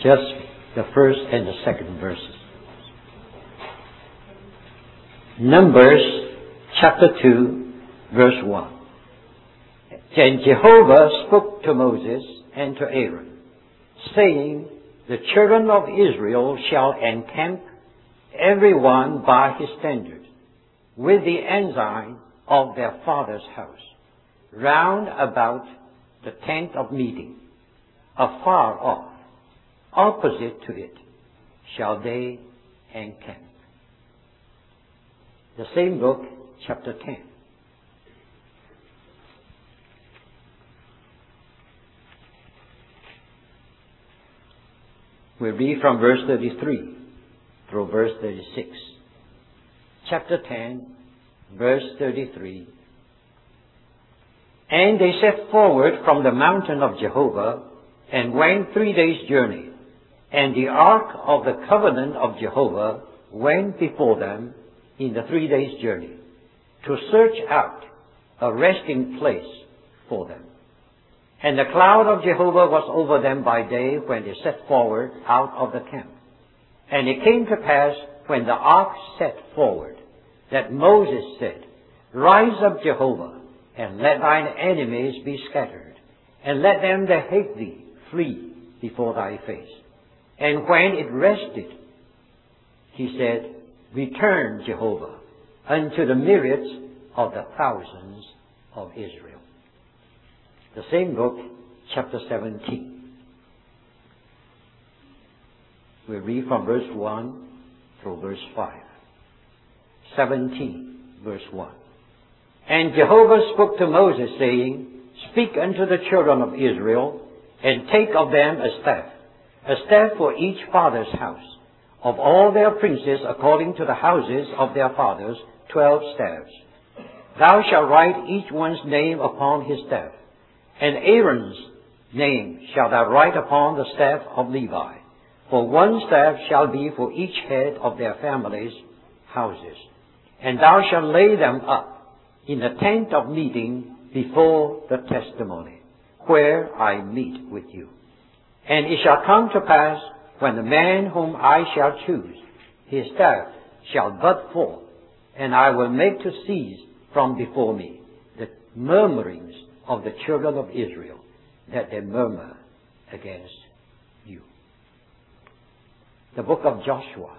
just the first and the second verses. Numbers chapter 2, verse 1. Then Jehovah spoke to Moses and to Aaron, saying, the children of Israel shall encamp every one by his standard, with the ensign of their father's house, round about the tent of meeting, afar off, opposite to it, shall they encamp. The same book, chapter 10. We read from verse 33 through verse 36. Chapter 10, verse 33. And they set forward from the mountain of Jehovah, and went 3 days' journey. And the ark of the covenant of Jehovah went before them in the 3 days' journey, to search out a resting place for them. And the cloud of Jehovah was over them by day when they set forward out of the camp. And it came to pass, when the ark set forward, that Moses said, rise up, Jehovah, and let thine enemies be scattered, and let them that hate thee flee before thy face. And when it rested, he said, return, Jehovah, unto the myriads of the thousands of Israel. The same book, chapter 17. We read from verse 1 through verse 5. 17, verse 1. And Jehovah spoke to Moses, saying, speak unto the children of Israel, and take of them a staff for each father's house, of all their princes according to the houses of their fathers, 12 staffs. Thou shalt write each one's name upon his staff, and Aaron's name shalt thou write upon the staff of Levi. For one staff shall be for each head of their families' houses. And thou shalt lay them up in the tent of meeting before the testimony, where I meet with you. And it shall come to pass, when the man whom I shall choose, his staff shall bud forth, and I will make to cease from before me the murmurings of the children of Israel, that they murmur against you. The book of Joshua.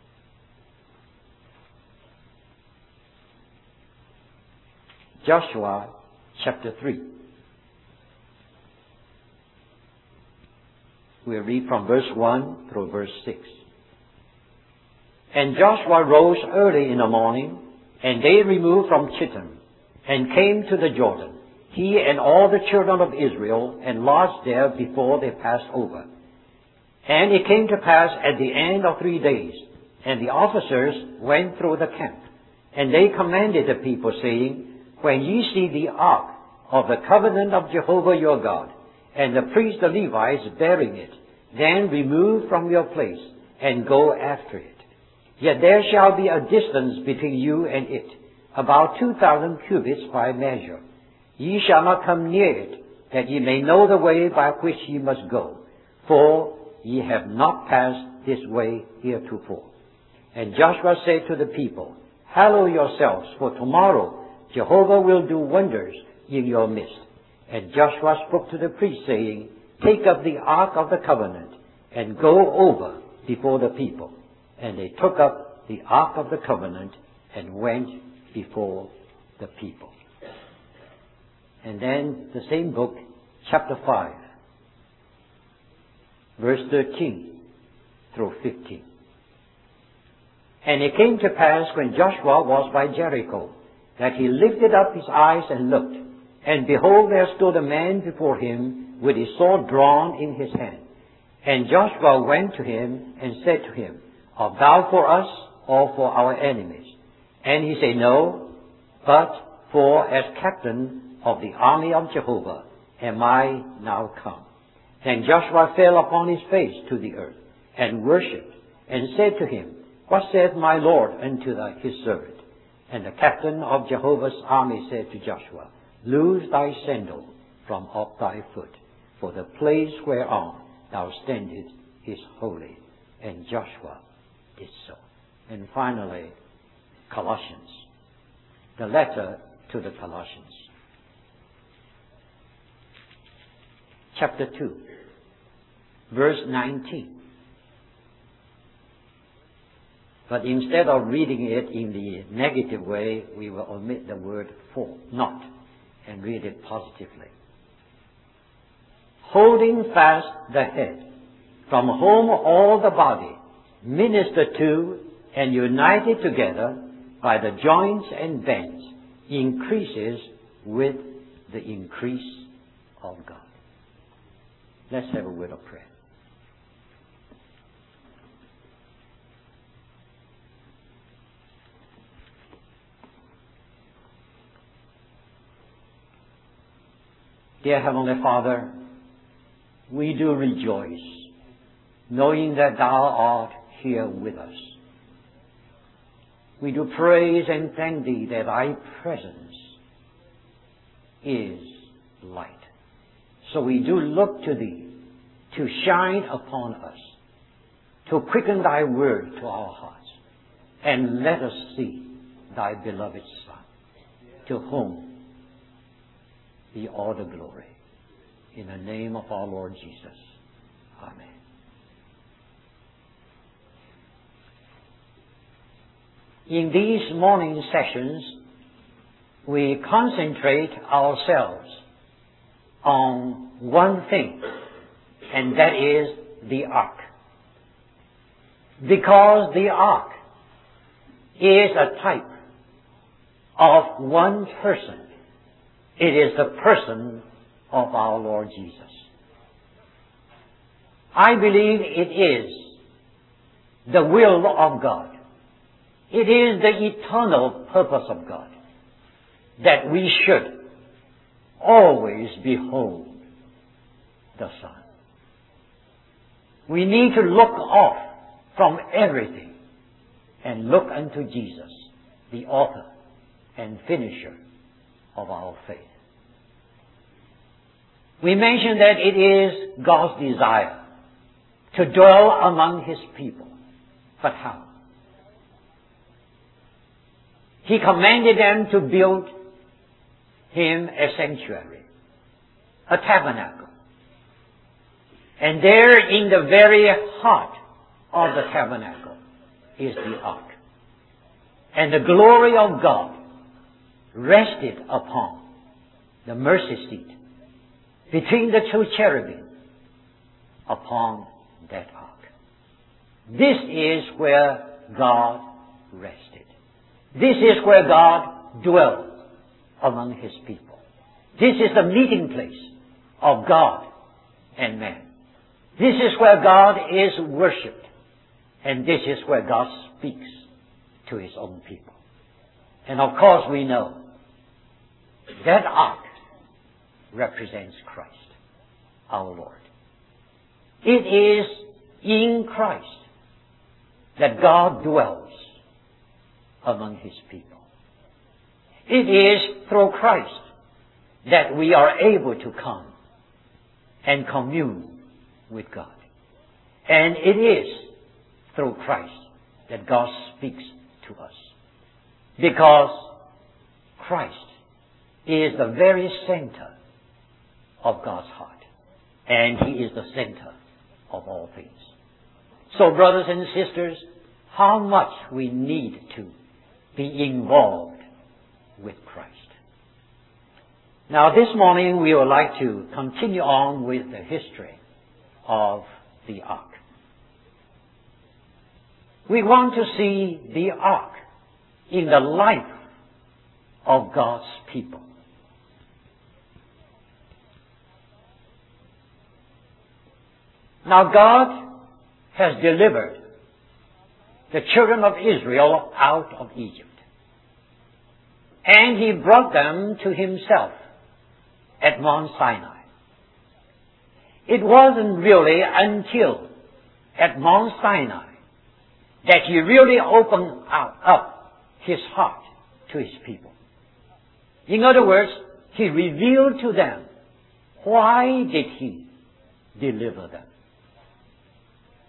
Joshua chapter 3. We read from verse 1 through verse 6. And Joshua rose early in the morning, and they removed from Chittim, and came to the Jordan, he and all the children of Israel, and lodged there before they passed over. And it came to pass at the end of 3 days, and the officers went through the camp, and they commanded the people, saying, when ye see the ark of the covenant of Jehovah your God, and the priests the Levites bearing it, then remove from your place, and go after it. Yet there shall be a distance between you and it, about 2,000 cubits by measure. Ye shall not come near it, that ye may know the way by which ye must go, for ye have not passed this way heretofore. And Joshua said to the people, hallow yourselves, for tomorrow Jehovah will do wonders in your midst. And Joshua spoke to the priests, saying, take up the ark of the covenant, and go over before the people. And they took up the ark of the covenant, and went before the people. And then the same book, chapter 5, verse 13 through 15. And it came to pass, when Joshua was by Jericho, that he lifted up his eyes and looked, and behold, there stood a man before him with his sword drawn in his hand. And Joshua went to him and said to him, art thou for us or for our enemies? And he said, no, but for as captain of the army of Jehovah am I now come. Then Joshua fell upon his face to the earth, and worshipped, and said to him, what saith my Lord unto his servant? And the captain of Jehovah's army said to Joshua, loose thy sandal from off thy foot, for the place whereon thou standest is holy, and Joshua did so. And finally, Colossians, the letter to the Colossians. Chapter 2, verse 19. But instead of reading it in the negative way, we will omit the word for, not, and read it positively. Holding fast the head, from whom all the body, ministered to and united together by the joints and bands, increases with the increase of God. Let's have a word of prayer. Dear Heavenly Father, we do rejoice, knowing that Thou art here with us. We do praise and thank Thee that Thy presence is light. So we do look to Thee to shine upon us, to quicken Thy word to our hearts, and let us see Thy beloved Son, to whom be all the glory. In the name of our Lord Jesus. Amen. In these morning sessions, we concentrate ourselves on one thing, and that is the ark. Because the ark is a type of one person. It is the person of our Lord Jesus. I believe it is the will of God. It is the eternal purpose of God that we should always behold the Son. We need to look off from everything and look unto Jesus, the author and finisher of our faith. We mentioned that it is God's desire to dwell among His people. But how? He commanded them to build Him a sanctuary, a tabernacle. And there in the very heart of the tabernacle is the ark. And the glory of God rested upon the mercy seat between the two cherubim upon that ark. This is where God rested. This is where God dwells among His people. This is the meeting place of God and man. This is where God is worshipped. And this is where God speaks to His own people. And of course we know that ark represents Christ, our Lord. It is in Christ that God dwells among His people. It is through Christ that we are able to come and commune with God. And it is through Christ that God speaks to us. Because Christ is the very center of God's heart. And He is the center of all things. So brothers and sisters, how much we need to be involved with Christ. Now this morning we would like to continue on with the history of the ark. We want to see the ark in the life of God's people. Now God has delivered the children of Israel out of Egypt. And He brought them to Himself at Mount Sinai. It wasn't really until at Mount Sinai that He really opened up His heart to His people. In other words, He revealed to them why did He deliver them.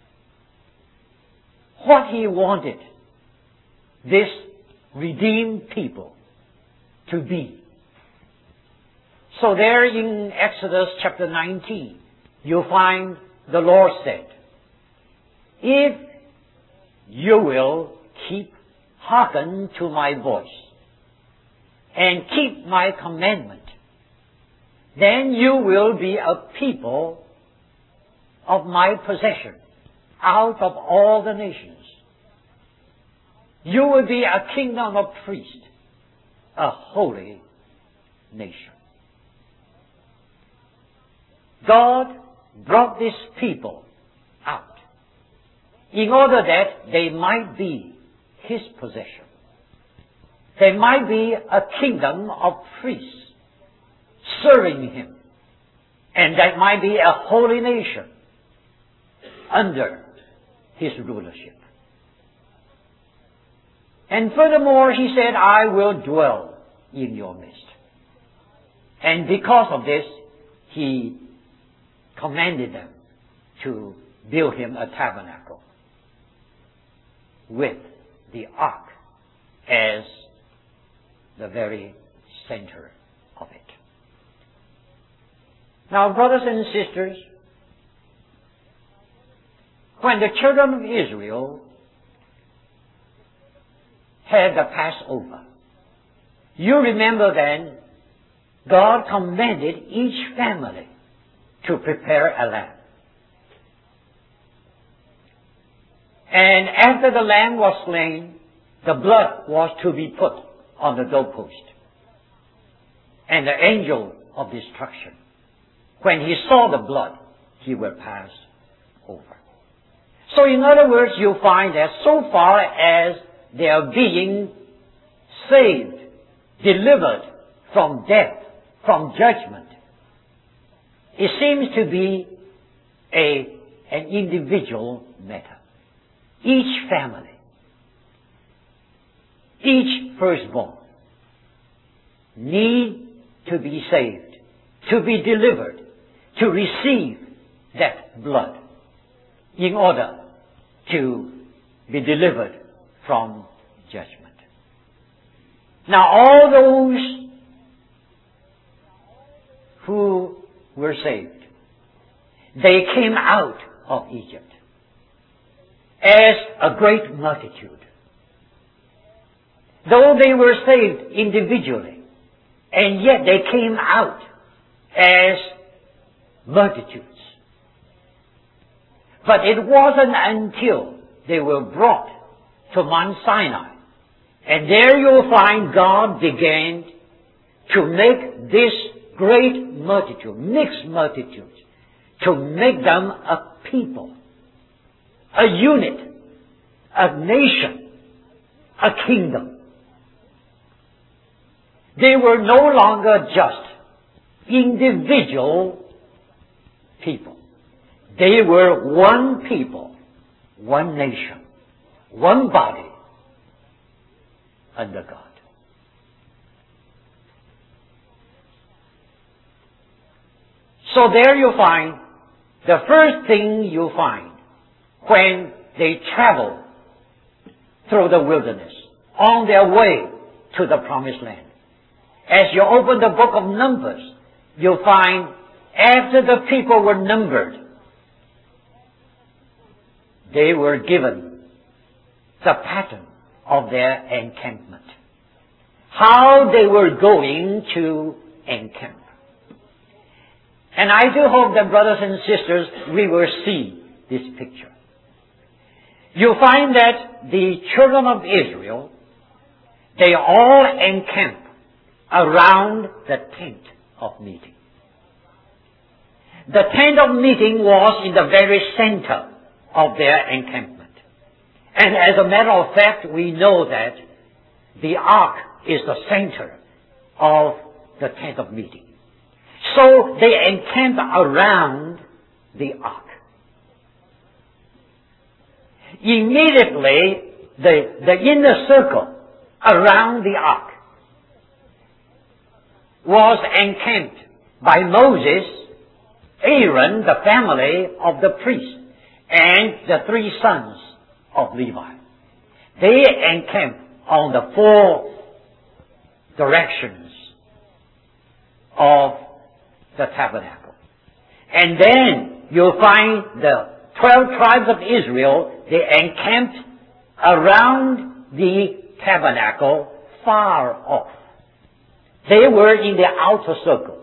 what He wanted this redeemed people to be. So there in Exodus chapter 19, you find the Lord said, if you will hearken to my voice and keep my commandment, then you will be a people of my possession out of all the nations. You will be a kingdom of priests, a holy nation. God brought these people out in order that they might be His possession. They might be a kingdom of priests serving Him, and that might be a holy nation under His rulership. And furthermore, He said, I will dwell in your midst. And because of this, He commanded them to build Him a tabernacle with the ark as the very center of it. Now, brothers and sisters, when the children of Israel had the Passover, you remember then God commanded each family to prepare a lamb. And after the lamb was slain, the blood was to be put on the doorpost. And the angel of destruction, when he saw the blood, he will pass over. So in other words, you find that so far as they are being saved, delivered from death, from judgment, it seems to be an individual matter. Each family, each firstborn need to be saved, to be delivered, to receive that blood in order to be delivered from judgment. Now all those who were saved, they came out of Egypt as a great multitude. Though they were saved individually, and yet they came out as multitudes. But it wasn't until they were brought to Mount Sinai, and there you'll find God began to make this great multitude, mixed multitude, to make them a people, a unit, a nation, a kingdom. They were no longer just individual people. They were one people, one nation, one body under God. So there you find the first thing you find when they travel through the wilderness on their way to the promised land. As you open the book of Numbers, you'll find after the people were numbered, they were given the pattern of their encampment. How they were going to encamp. And I do hope that, brothers and sisters, we will see this picture. You find that the children of Israel, they all encamp around the tent of meeting. The tent of meeting was in the very center of their encampment. And as a matter of fact, we know that the ark is the center of the tent of meeting. So they encamp around the ark. Immediately, the inner circle around the ark was encamped by Moses, Aaron, the family of the priest, and the three sons of Levi. They encamped on the four directions of the tabernacle. And then you'll find the 12 tribes of Israel, they encamped around the tabernacle far off. They were in the outer circle.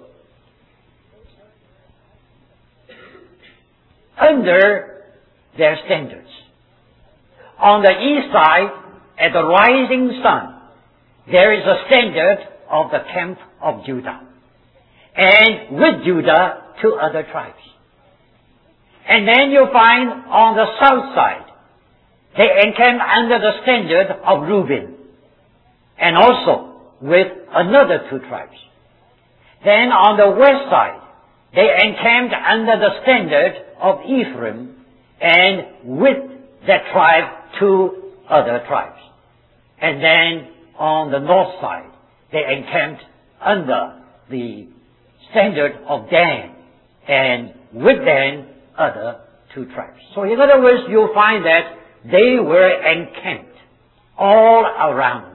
Under their standards. On the east side, at the rising sun, there is a standard of the camp of Judah. And with Judah, 2 other tribes. And then you find on the south side, they encamped under the standard of Reuben. And also with another 2 tribes. Then on the west side, they encamped under the standard of Ephraim, and with that tribe, 2 other tribes. And then on the north side, they encamped under the standard of Dan, and with Dan, other 2 tribes. So in other words, you'll find that they were encamped all around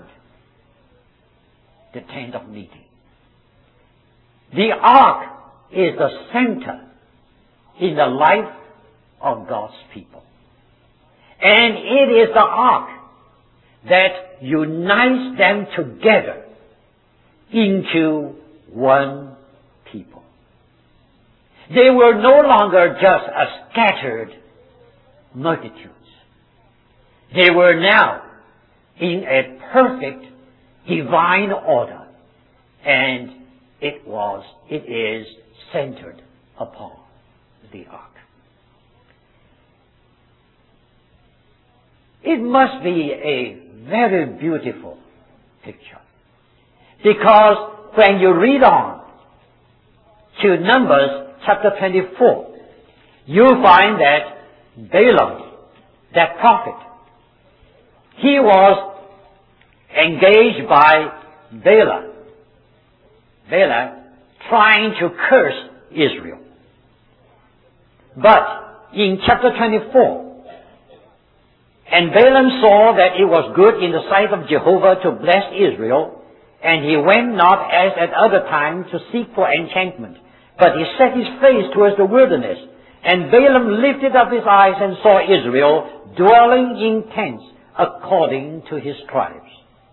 the tent of meeting. The ark is the center in the life of God's people. And it is the ark that unites them together into one people. They were no longer just a scattered multitudes. They were now in a perfect divine order, and it is centered upon the ark. It must be a very beautiful picture, because when you read on to Numbers chapter 24, you'll find that Balaam, that prophet, he was engaged by Balak trying to curse Israel. But in chapter 24, and Balaam saw that it was good in the sight of Jehovah to bless Israel, and he went not as at other times to seek for enchantment, but he set his face towards the wilderness. And Balaam lifted up his eyes and saw Israel dwelling in tents according to his tribes.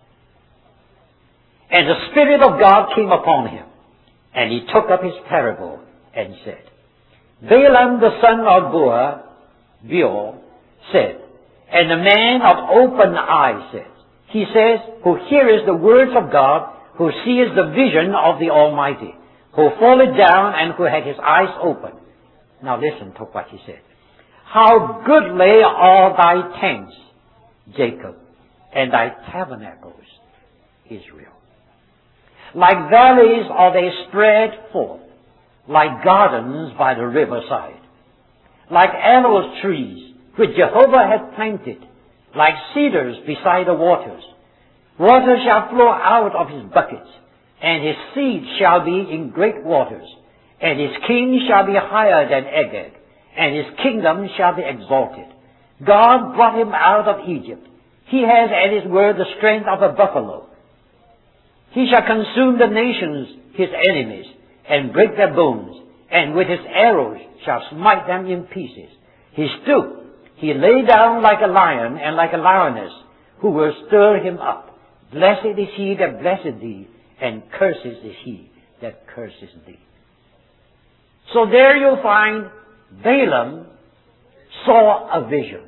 And the Spirit of God came upon him, and he took up his parable and said, Balaam the son of Beor said, and the man of open eyes said, he says, who hears the words of God, who sees the vision of the Almighty, who falleth down and who had his eyes open. Now listen to what he said. How goodly are thy tents, Jacob, and thy tabernacles, Israel. Like valleys are they spread forth, like gardens by the riverside, like aloe trees which Jehovah hath planted, like cedars beside the waters. Water shall flow out of his buckets, and his seed shall be in great waters, and his king shall be higher than Agag, and his kingdom shall be exalted. God brought him out of Egypt. He has at his word the strength of a buffalo. He shall consume the nations, his enemies, and break their bones, and with his arrows shall smite them in pieces. He stooped, he lay down like a lion and like a lioness, who will stir him up. Blessed is he that blesseth thee, and cursed is he that curses thee. So there you'll find Balaam saw a vision.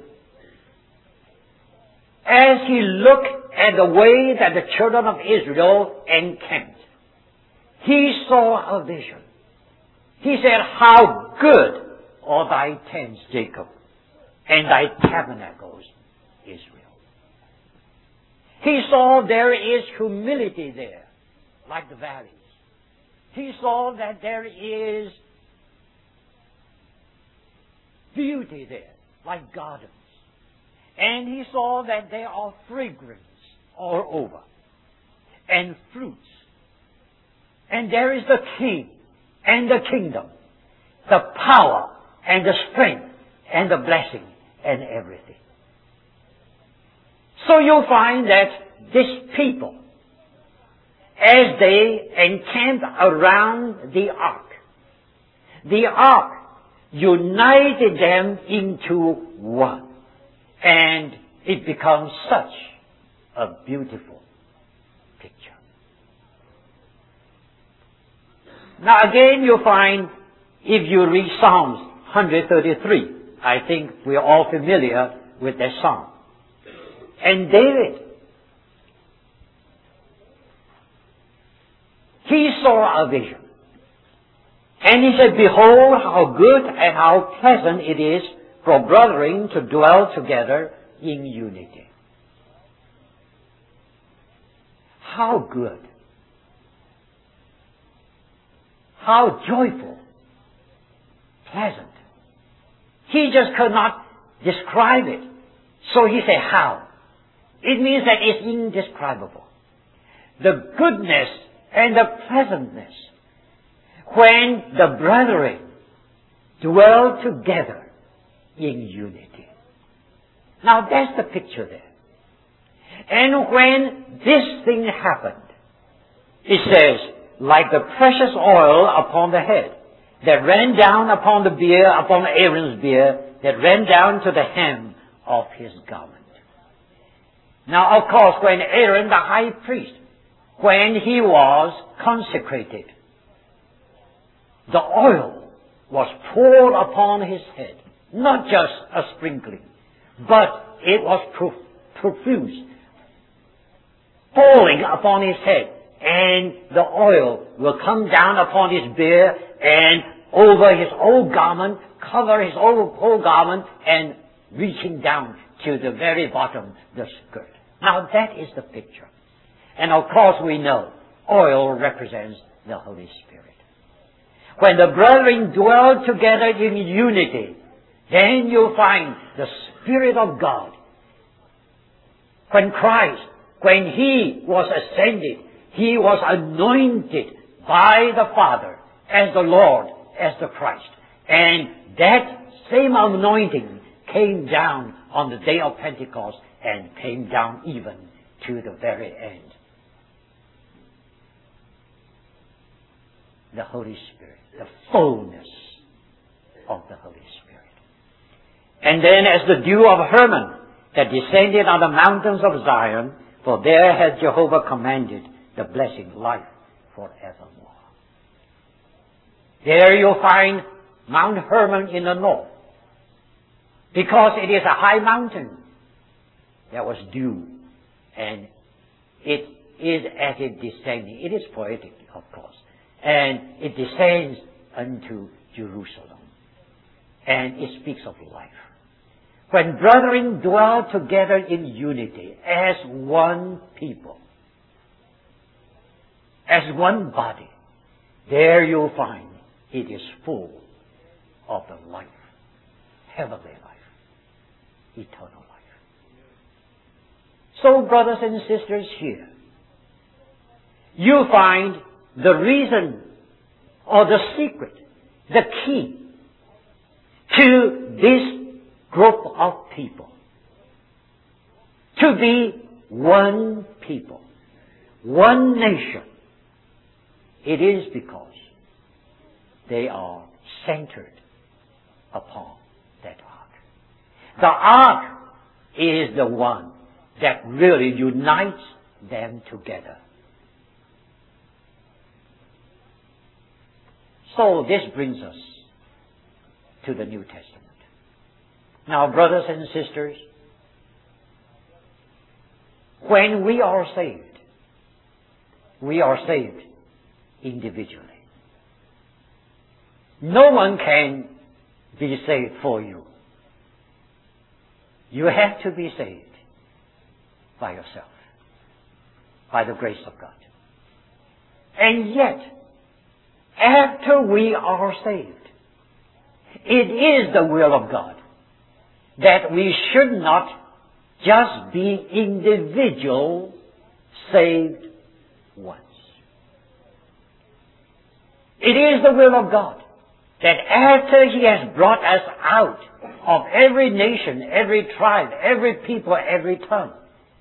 As he looked at the way that the children of Israel encamped, he saw a vision. He said, how good are thy tents, Jacob, and thy tabernacles, Israel. He saw there is humility there, like the valleys. He saw that there is beauty there, like gardens. And he saw that there are fragrance all over, and fruits. And there is the king and the kingdom, the power and the strength and the blessing and everything. So you'll find that these people, as they encamped around the ark united them into one. And it becomes such a beautiful picture. Now again you'll find, if you read Psalms 133, I think we're all familiar with that psalm. And David, he saw a vision. And he said, behold, how good and how pleasant it is for brethren to dwell together in unity. How good. How joyful. Pleasant. He just could not describe it. So he said, how? It means that it's indescribable. The goodness and the pleasantness when the brethren dwell together in unity. Now that's the picture there. And when this thing happened, it says, like the precious oil upon the head, that ran down upon the beard, upon Aaron's beard, that ran down to the hem of his garment. Now, of course, when Aaron, the high priest, when he was consecrated, the oil was poured upon his head. Not just a sprinkling, but it was profuse, falling upon his head. And the oil will come down upon his beard and over his whole garment, cover his whole garment, and reaching down to the very bottom, the skirt. Now that is the picture. And of course we know oil represents the Holy Spirit. When the brethren dwell together in unity, then you'll find the Spirit of God. When Christ, when He was ascended, He was anointed by the Father as the Lord, as the Christ. And that same anointing came down on the day of Pentecost and came down even to the very end. The Holy Spirit, the fullness of the Holy Spirit. And then as the dew of Hermon that descended on the mountains of Zion, for there has Jehovah commanded the blessing, life forevermore. There you'll find Mount Hermon in the north. Because it is a high mountain, there was dew. And it is as it descending. It is poetic, of course. And it descends unto Jerusalem. And it speaks of life. When brethren dwell together in unity as one people, as one body, there you'll find it is full of the life, heavenly life, eternal life. So, brothers and sisters, here, you find the reason or the secret, the key to this group of people to be one people, one nation. It is because they are centered upon that ark. The ark is the one that really unites them together. So this brings us to the New Testament. Now, brothers and sisters, when we are saved individually. No one can be saved for you. You have to be saved by yourself, by the grace of God. And yet, after we are saved, it is the will of God that we should not just be individual saved once. It is the will of God that after He has brought us out of every nation, every tribe, every people, every tongue,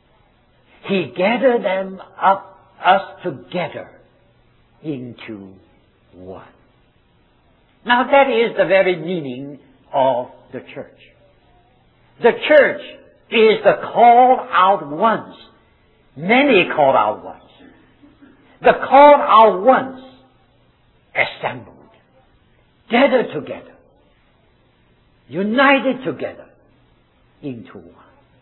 He gathered them up, us together into one. Now that is the very meaning of the church. The church is the called out ones. Many called out ones. The called out ones assembled, gathered together, united together into one.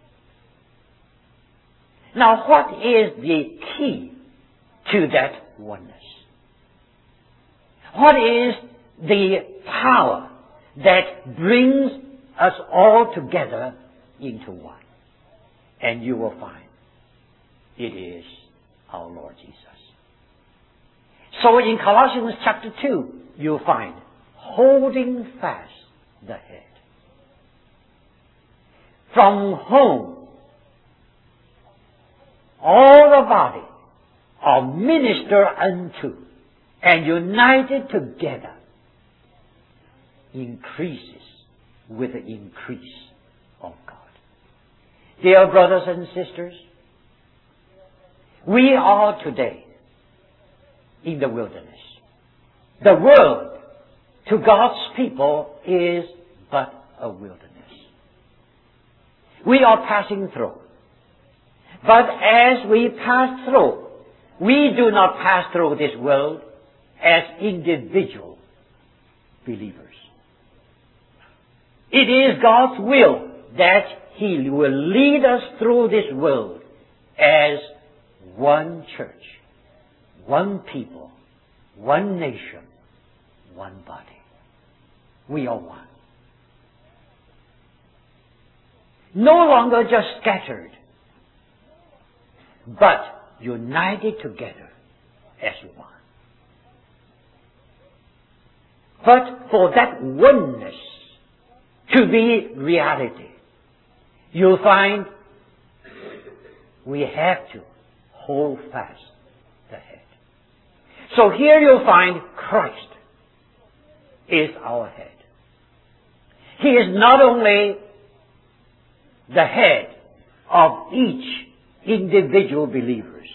Now what is the key to that oneness? What is the power that brings us all together into one? And you will find it is our Lord Jesus. So in Colossians chapter 2, you'll find holding fast the head. From whom all the body are ministered unto and united together increases with the increase of God. Dear brothers and sisters, we are today in the wilderness. The world to God's people is but a wilderness. We are passing through. But as we pass through, we do not pass through this world as individual believers. It is God's will that He will lead us through this world as one church, one people, one nation, one body. We are one. No longer just scattered, but united together as one. But for that oneness to be reality, you'll find we have to hold fast the head. So here you'll find Christ is our head. He is not only the head of each individual believers,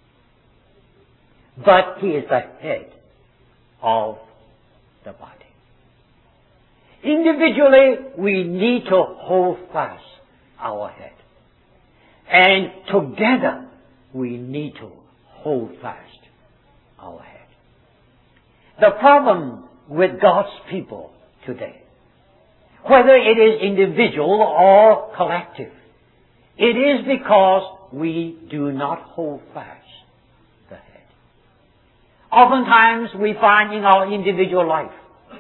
but He is the head of the body. Individually, we need to hold fast our head. And together, we need to hold fast our head. The problem with God's people today, whether it is individual or collective, it is because we do not hold fast the head. Oftentimes we find in our individual life,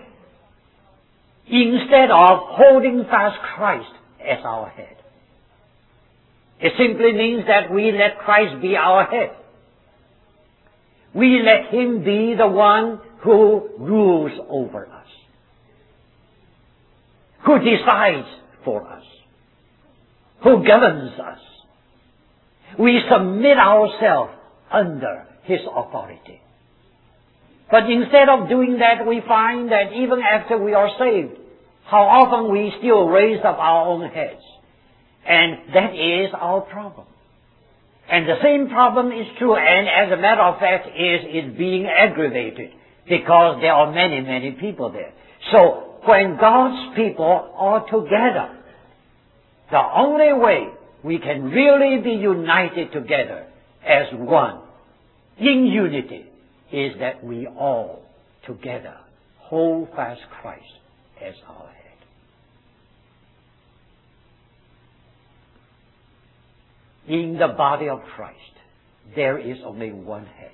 instead of holding fast Christ as our head, it simply means that we let Christ be our head. We let Him be the one who rules over us, who decides for us, who governs us. We submit ourselves under His authority. But instead of doing that, we find that even after we are saved, how often we still raise up our own heads. And that is our problem. And the same problem is true, and as a matter of fact, is being aggravated because there are many, many people there. So, when God's people are together, the only way we can really be united together as one, in unity, is that we all together hold fast Christ as our head. In the body of Christ, there is only one head.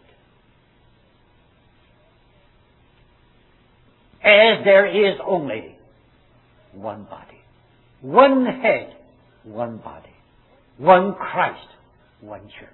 As there is only one body. One head, one body. One Christ, one church.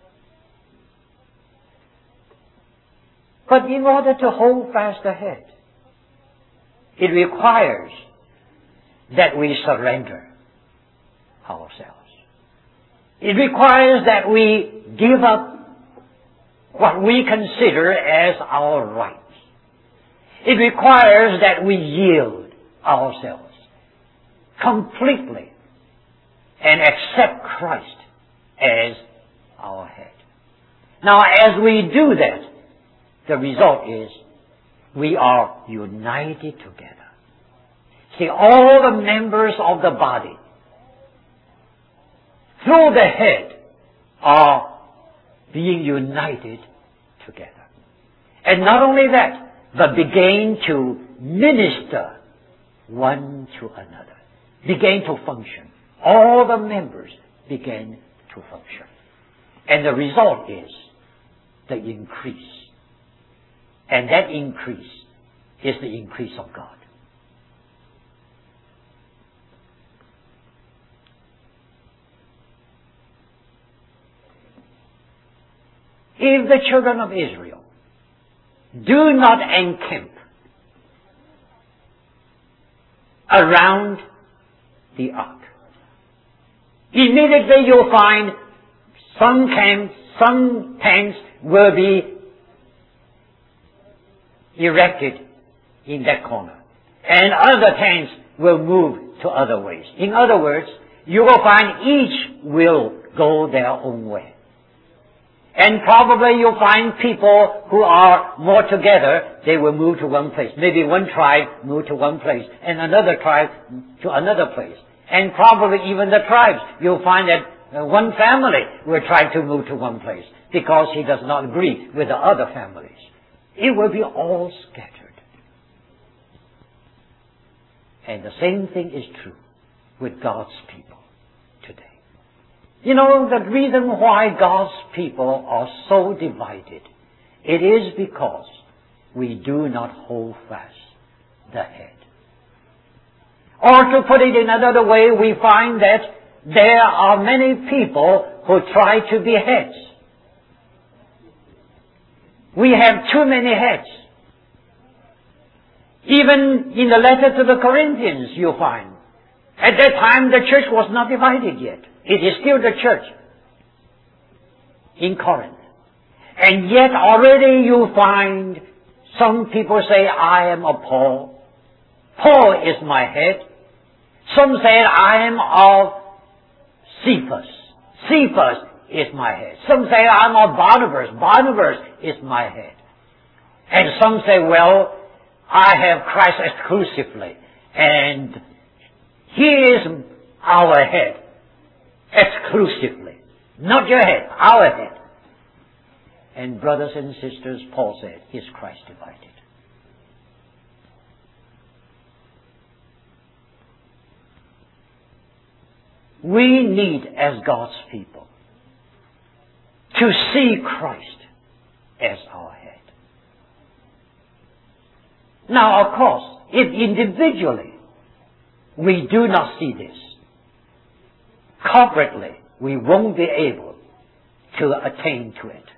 But in order to hold fast the head, it requires that we surrender ourselves. It requires that we give up what we consider as our rights. It requires that we yield ourselves completely and accept Christ as our head. Now, as we do that, the result is we are united together. See, all the members of the body, through the head, are being united together. And not only that, but begin to minister one to another, begin to function. All the members begin to function. And the result is the increase. And that increase is the increase of God. If the children of Israel do not encamp around the ark, immediately you'll find some tents will be erected in that corner, and other tents will move to other ways. In other words, you will find each will go their own way. And probably you'll find people who are more together, they will move to one place. Maybe one tribe move to one place, and another tribe to another place. And probably even the tribes, you'll find that one family will try to move to one place because he does not agree with the other families. It will be all scattered. And the same thing is true with God's people today. You know, the reason why God's people are so divided, it is because we do not hold fast the head. Or to put it in another way, we find that there are many people who try to be heads. We have too many heads. Even in the letter to the Corinthians, you find, at that time the church was not divided yet. It is still the church in Corinth. And yet already you find some people say, I am of Paul. Paul is my head. Some say, I am of Cephas. Cephas is my head. Some say, I'm of Barnabas. Barnabas is my head. And some say, well, I have Christ exclusively. And He is our head. Exclusively. Not your head, our head. And brothers and sisters, Paul said, is Christ divided? We need, as God's people, to see Christ as our head. Now, of course, if individually we do not see this, corporately we won't be able to attain to it.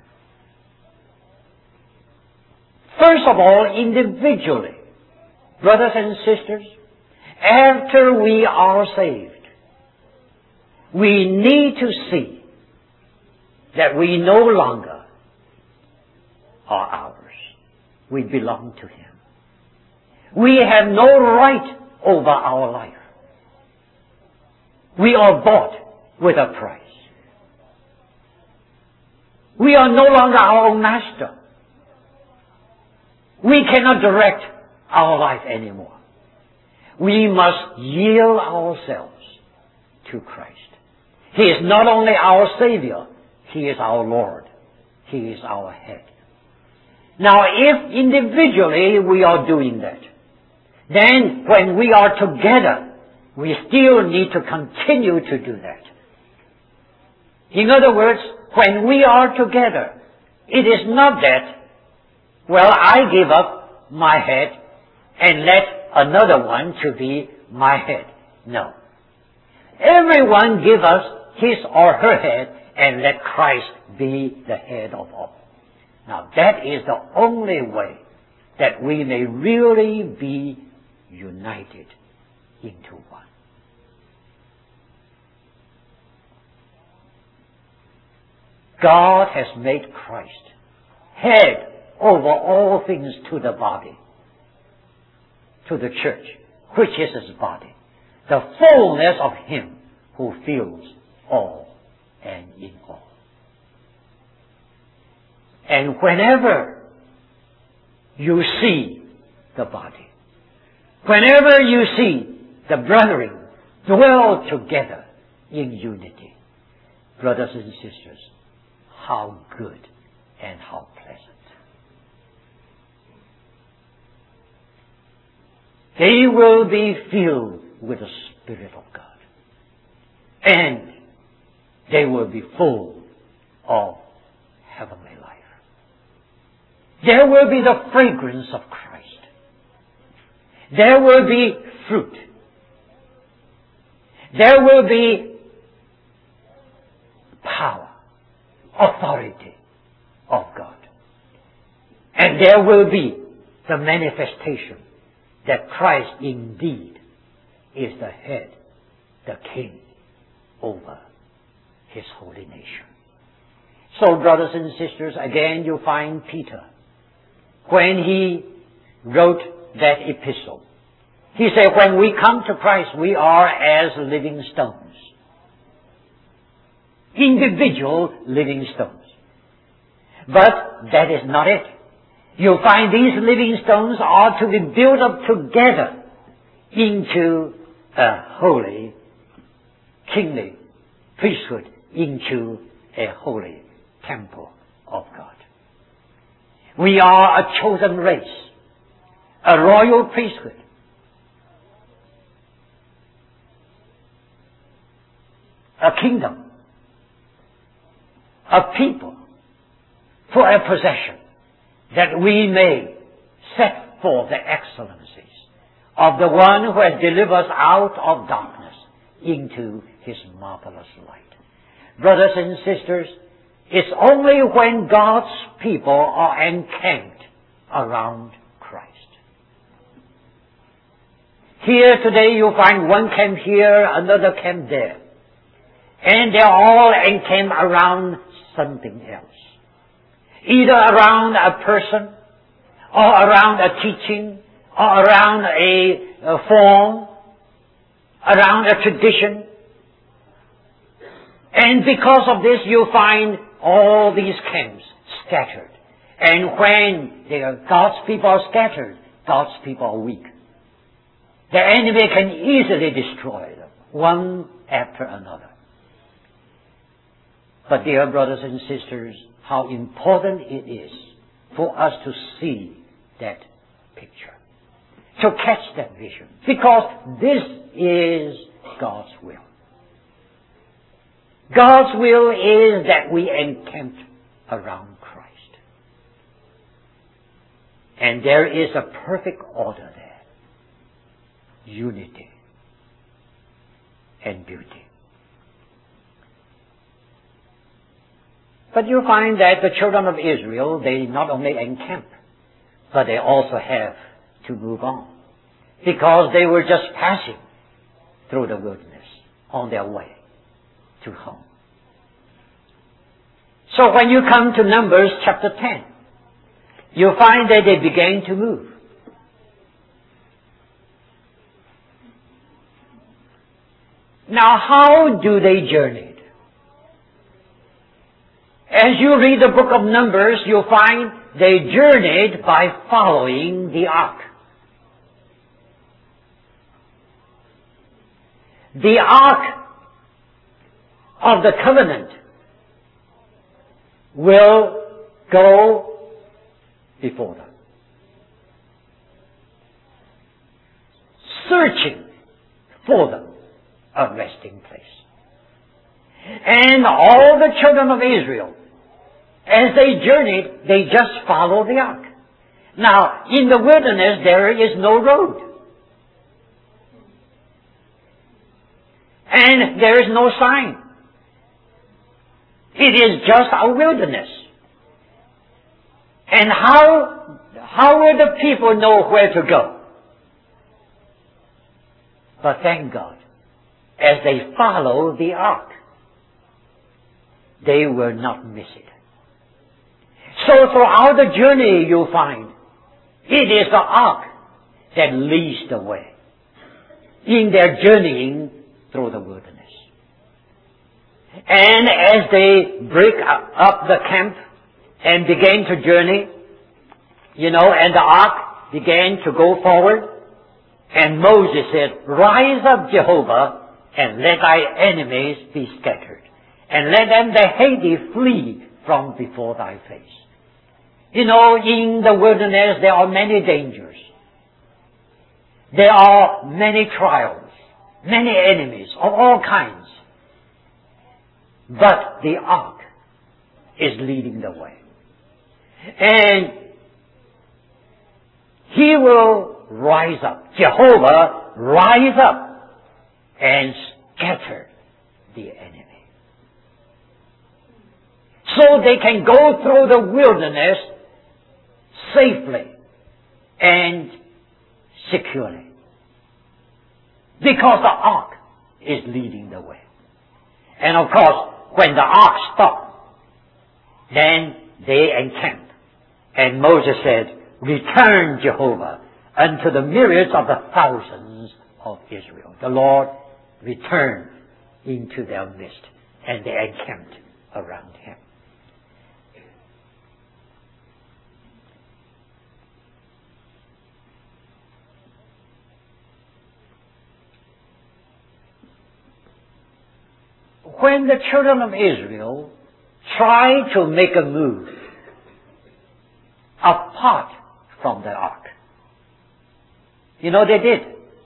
First of all, individually, brothers and sisters, after we are saved, we need to see that we no longer are ours. We belong to Him. We have no right over our life. We are bought with a price. We are no longer our own master. We cannot direct our life anymore. We must yield ourselves to Christ. He is not only our Savior, He is our Lord. He is our head. Now, if individually we are doing that, then when we are together, we still need to continue to do that. In other words, when we are together, it is not that, well, I give up my head and let another one to be my head. No. Everyone give us his or her head and let Christ be the head of all. Now that is the only way that we may really be united into one. God has made Christ head over all things to the body, to the church, which is His body, the fullness of Him who fills all and in all. And whenever you see the body, whenever you see the brethren dwell together in unity, brothers and sisters, how good and how pleasant. They will be filled with the Spirit of God. And they will be full of heavenly life. There will be the fragrance of Christ. There will be fruit. There will be power, authority of God. And there will be the manifestation that Christ indeed is the head, the king over His holy nation. So, brothers and sisters, again you find Peter, when he wrote that epistle, he said, when we come to Christ, we are as living stones. Individual living stones. But that is not it. You find these living stones are to be built up together into a holy, kingly priesthood, into a holy temple of God. We are a chosen race, a royal priesthood, a kingdom, a people for a possession, that we may set forth the excellencies of the one who has delivered us out of darkness into His marvelous light. Brothers and sisters, it's only when God's people are encamped around Christ. Here today you find one camp here, another camp there. And they're all encamped around something else. Either around a person, or around a teaching, or around a form, around a tradition. And because of this you find all these camps scattered. And when God's people are scattered, God's people are weak. The enemy can easily destroy them, one after another. But dear brothers and sisters, how important it is for us to see that picture, to catch that vision, because this is God's will. God's will is that we encamp around Christ. And there is a perfect order there. Unity and beauty. But you find that the children of Israel, they not only encamp, but they also have to move on. Because they were just passing through the wilderness on their way to home. So when you come to Numbers chapter 10, you find that they began to move. Now how do they journey? As you read the book of Numbers, you'll find they journeyed by following the ark. The ark of the covenant will go before them, searching for them a resting place. And all the children of Israel, as they journeyed, they just followed the ark. Now, in the wilderness, there is no road. And there is no sign. It is just a wilderness. And how will the people know where to go? But thank God, as they follow the ark, they will not miss it. So throughout the journey you'll find, it is the ark that leads the way in their journeying through the wilderness. And as they break up the camp and began to journey, and the ark began to go forward. And Moses said, "Rise up, Jehovah, and let thy enemies be scattered, and let them that hate thee flee from before thy face." In the wilderness there are many dangers. There are many trials, many enemies of all kinds. But the ark is leading the way. And He will rise up. Jehovah rise up and scatter the enemy. So they can go through the wilderness safely and securely. Because the ark is leading the way. And of course, when the ark stopped, then they encamped. And Moses said, "Return, Jehovah, unto the myriads of the thousands of Israel." The Lord returned into their midst, and they encamped around Him. When the children of Israel tried to make a move apart from the ark, they did.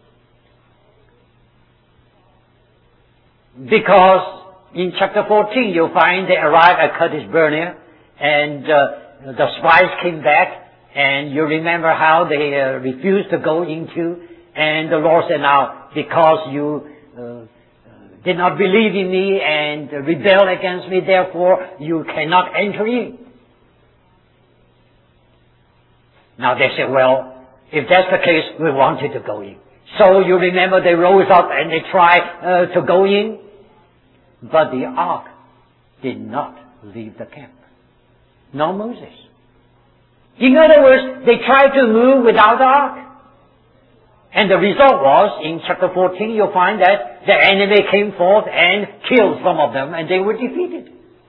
Because in chapter 14 you'll find they arrived at Kadesh Barnea, and the spies came back, and you remember how they refused to go into, and the Lord said, "Now, because you did not believe in me and rebel against me, therefore you cannot enter in." Now they said, "Well, if that's the case, we wanted to go in." So you remember they rose up and they tried to go in, but the ark did not leave the camp. No Moses. In other words, they tried to move without the ark. And the result was, in chapter 14, you'll find that the enemy came forth and killed some of them, and they were defeated.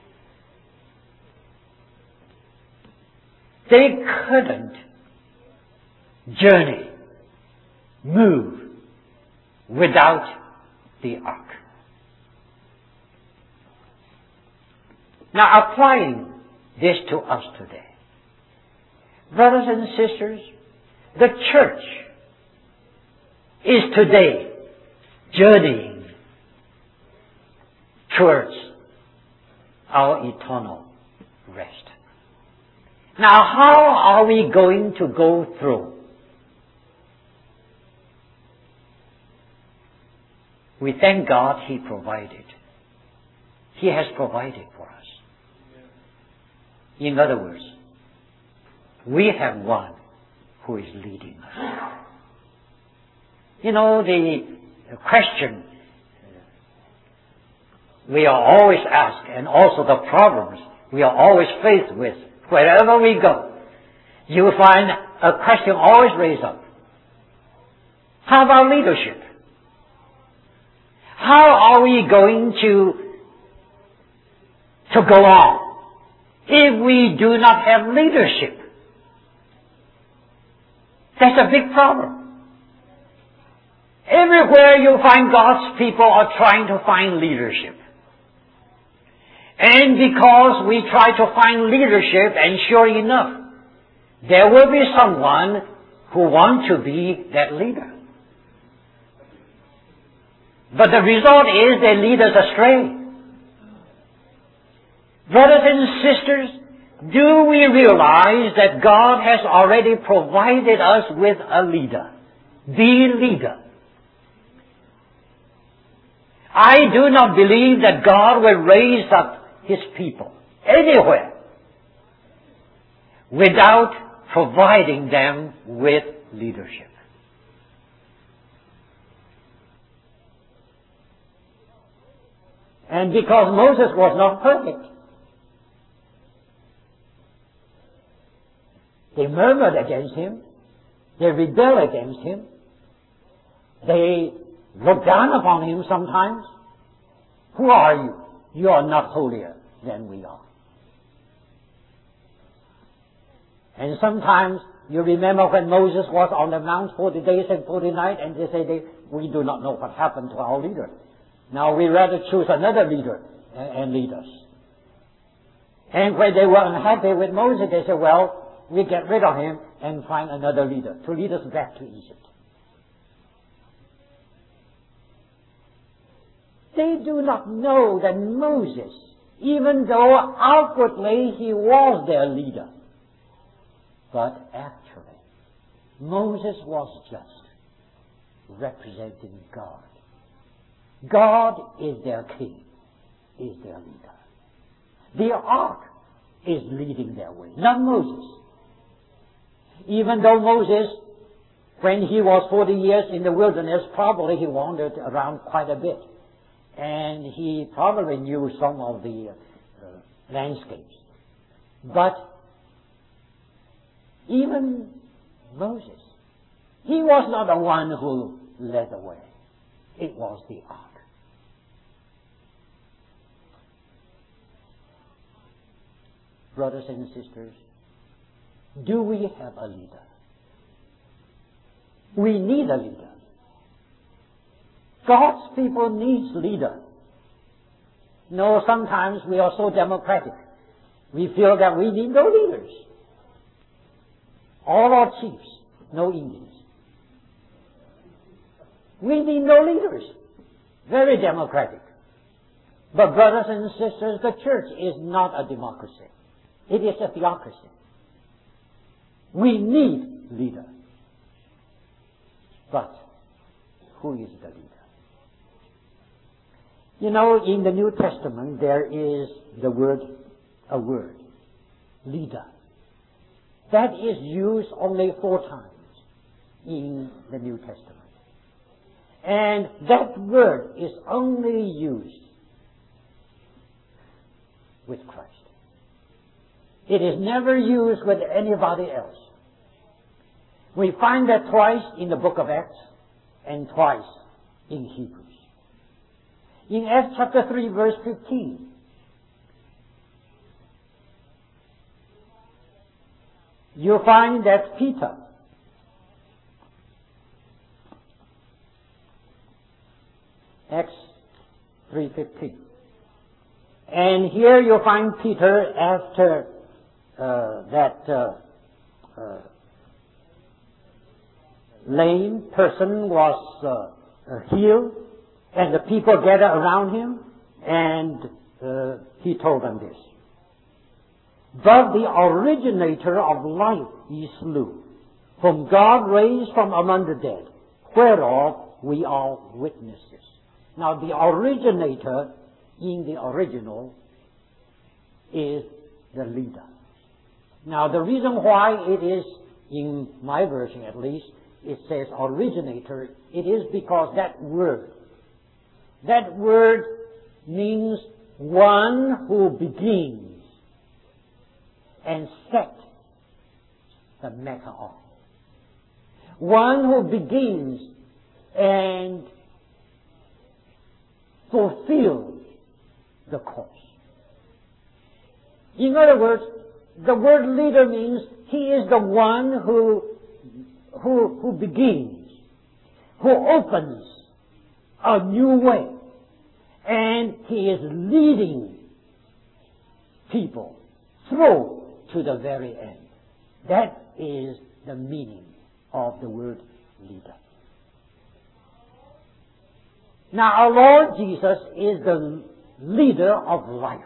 They couldn't journey, move, without the ark. Now, applying this to us today, brothers and sisters, the church is today journeying towards our eternal rest. Now, how are we going to go through? We thank God He provided. He has provided for us. In other words, we have one who is leading us. The question we are always asked, and also the problems we are always faced with, wherever we go, you will find a question always raised up. How about leadership? How are we going to go on if we do not have leadership? That's a big problem. Everywhere you find God's people are trying to find leadership. And because we try to find leadership, and sure enough, there will be someone who wants to be that leader. But the result is they lead us astray. Brothers and sisters, do we realize that God has already provided us with a leader? The leader. I do not believe that God will raise up His people anywhere without providing them with leadership. And because Moses was not perfect, they murmured against him, they rebelled against him, they looked down upon him sometimes. Who are you? You are not holier than we are. And sometimes you remember when Moses was on the mount 40 days and 40 nights, and they say, we do not know what happened to our leader. Now we rather choose another leader and lead us. And when they were unhappy with Moses, they said, well, we get rid of him and find another leader to lead us back to Egypt. They do not know that Moses, even though outwardly he was their leader, but actually Moses was just representing God. God is their king, is their leader. The ark is leading their way, not Moses. Even though Moses, when he was 40 years in the wilderness, probably he wandered around quite a bit. And he probably knew some of the landscapes. But even Moses, he was not the one who led the way. It was the ark. Brothers and sisters, do we have a leader? We need a leader. God's people needs leader. No, sometimes we are so democratic. We feel that we need no leaders. All our chiefs, no Indians. We need no leaders. Very democratic. But brothers and sisters, the church is not a democracy. It is a theocracy. We need leader. But who is the leader? You know, in the New Testament there is a word, leader. That is used only 4 times in the New Testament. And that word is only used with Christ. It is never used with anybody else. We find that twice in the book of Acts and twice in Hebrews. In Acts chapter 3 verse 15, you find that Peter Acts 3:15. And here you find Peter after that lame person was healed, and the people gathered around him, and he told them this. But the originator of life he slew, whom God raised from among the dead, whereof we are witnesses. Now the originator in the original is the leader. Now the reason why it is, in my version at least, it says originator, it is because that word means one who begins and set the matter off. One who begins and fulfills the course. In other words, the word leader means he is the one who begins, who opens a new way, and he is leading people through to the very end. That is the meaning of the word leader. Now our Lord Jesus is the leader of life.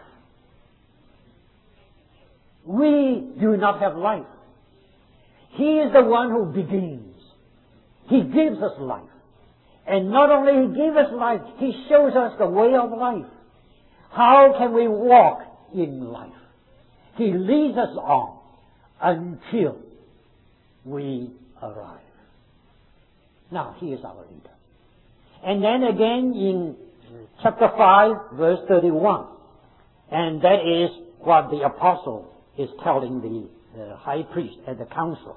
We do not have life. He is the one who begins. He gives us life. And not only He gives us life, He shows us the way of life. How can we walk in life? He leads us on until we arrive. Now, He is our leader. And then again in chapter 5, verse 31. And that is what the apostle is telling the high priest at the council.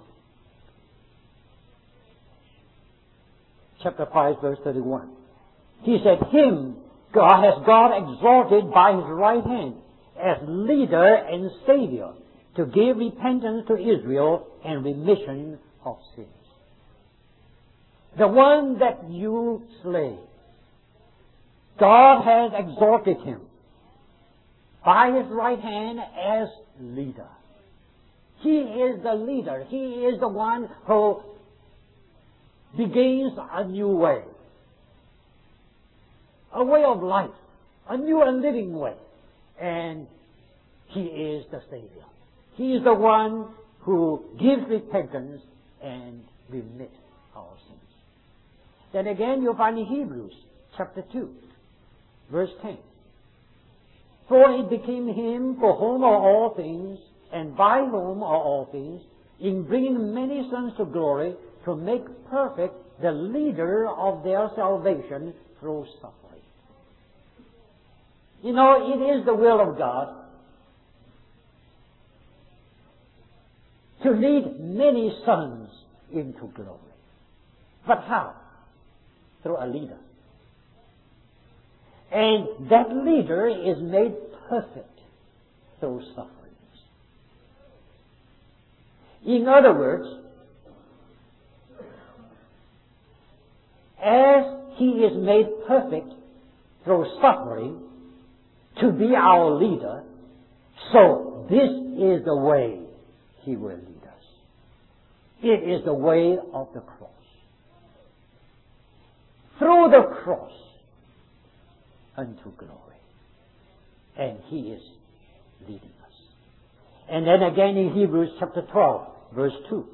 Chapter 5, verse 31. He said, Him has God exalted by His right hand as leader and Savior, to give repentance to Israel and remission of sins. The one that you slay, God has exalted him by his right hand as leader. He is the leader. He is the one who begins a new way. A way of life. A new and living way. And he is the Savior. He is the one who gives repentance and remits our sins. Then again you find in Hebrews chapter 2, verse 10. For it became him for whom are all things, and by whom are all things, in bringing many sons to glory, to make perfect the leader of their salvation through suffering. You know, it is the will of God to lead many sons into glory. But how? Through a leader. And that leader is made perfect through sufferings. In other words, as he is made perfect through suffering to be our leader, so this is the way he will lead us. It is the way of the cross. Through the cross unto glory. And he is leading us. And then again in Hebrews chapter 12, verse 2.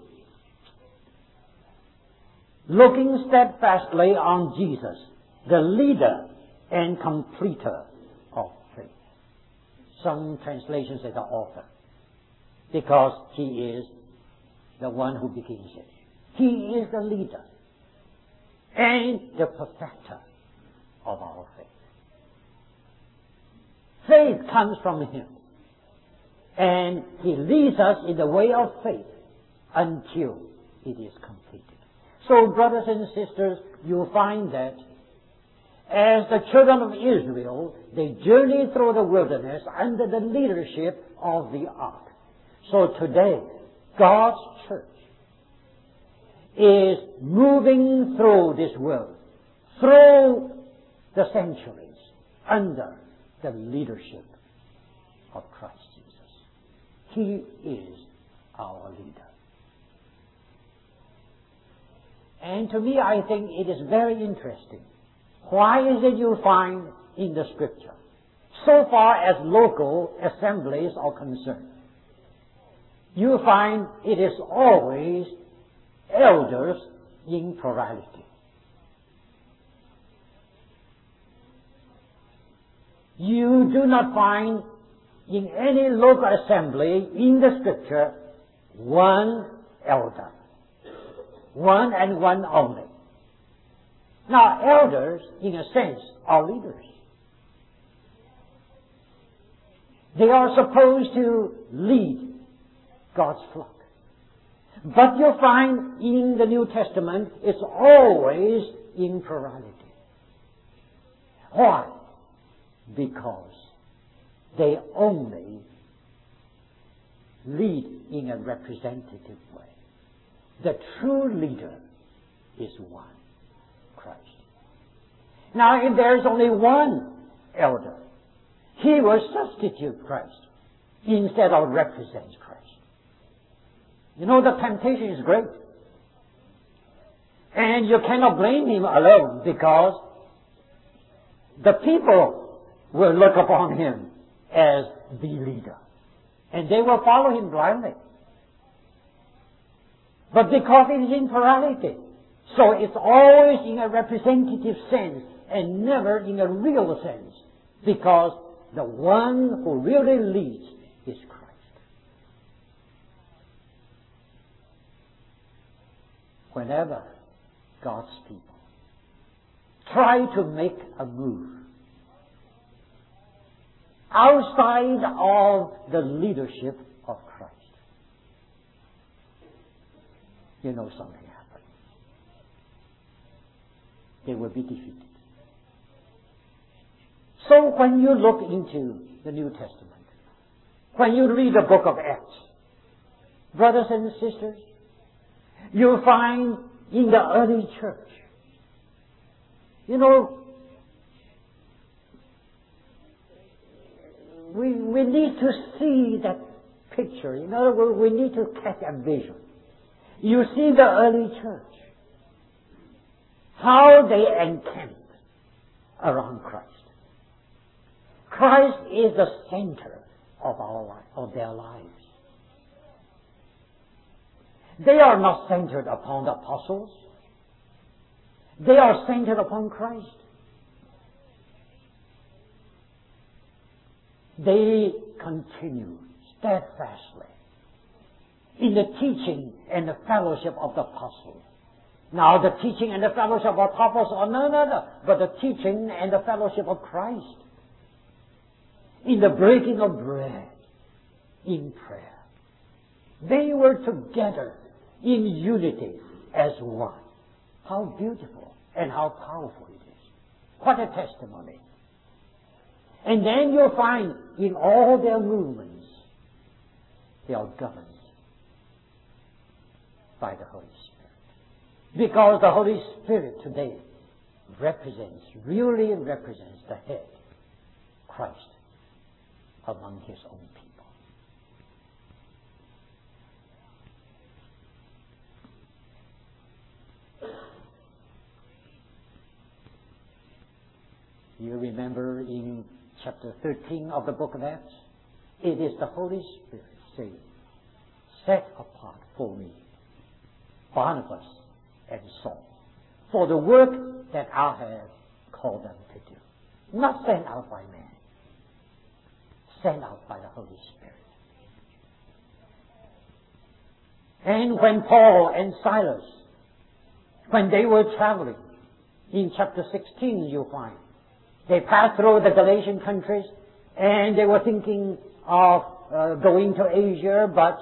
Looking steadfastly on Jesus, the leader and completer of faith. Some translations say the author, because he is the one who begins it. He is the leader and the perfecter of our faith. Faith comes from him, and he leads us in the way of faith until it is completed. So, brothers and sisters, you'll find that as the children of Israel, they journeyed through the wilderness under the leadership of the ark. So today, God's church is moving through this world, through the centuries, under the leadership of Christ Jesus. He is our leader. And to me, I think it is very interesting. Why is it you find in the Scripture, so far as local assemblies are concerned, you find it is always elders in plurality? You do not find in any local assembly in the Scripture one elder. One and one only. Now, elders, in a sense, are leaders. They are supposed to lead God's flock. But you find in the New Testament, it's always in plurality. Why? Because they only lead in a representative way. The true leader is one, Christ. Now, if there is only one elder, he will substitute Christ instead of represent Christ. You know, the temptation is great. And you cannot blame him alone, because the people will look upon him as the leader. And they will follow him blindly. But because it is in plurality, so it's always in a representative sense and never in a real sense, because the one who really leads is Christ. Whenever God's people try to make a move outside of the leadership of Christ, you know something happened. They will be defeated. So when you look into the New Testament, when you read the book of Acts, Brothers and sisters, you'll find in the early church, you know, we need to see that picture. In other words, we need to catch a vision. You see the early church, how they encamped around Christ. Christ is the center of our life, of their lives. They are not centered upon the apostles. They are centered upon Christ. They continue steadfastly in the teaching and the fellowship of the apostles. Now the teaching and the fellowship of the apostles are none other but the teaching and the fellowship of Christ. In the breaking of bread, in prayer. They were together in unity as one. How beautiful and how powerful it is. What a testimony. And then you'll find in all their movements, they are governed by the Holy Spirit. Because the Holy Spirit today really represents the head, Christ, among His own people. You remember in chapter 13 of the book of Acts, it is the Holy Spirit saying, set apart for me Barnabas and Saul for the work that I have called them to do. Not sent out by man, sent out by the Holy Spirit. And when Paul and Silas, when they were traveling, in chapter 16 you'll find, they passed through the Galatian countries and they were thinking of going to Asia, but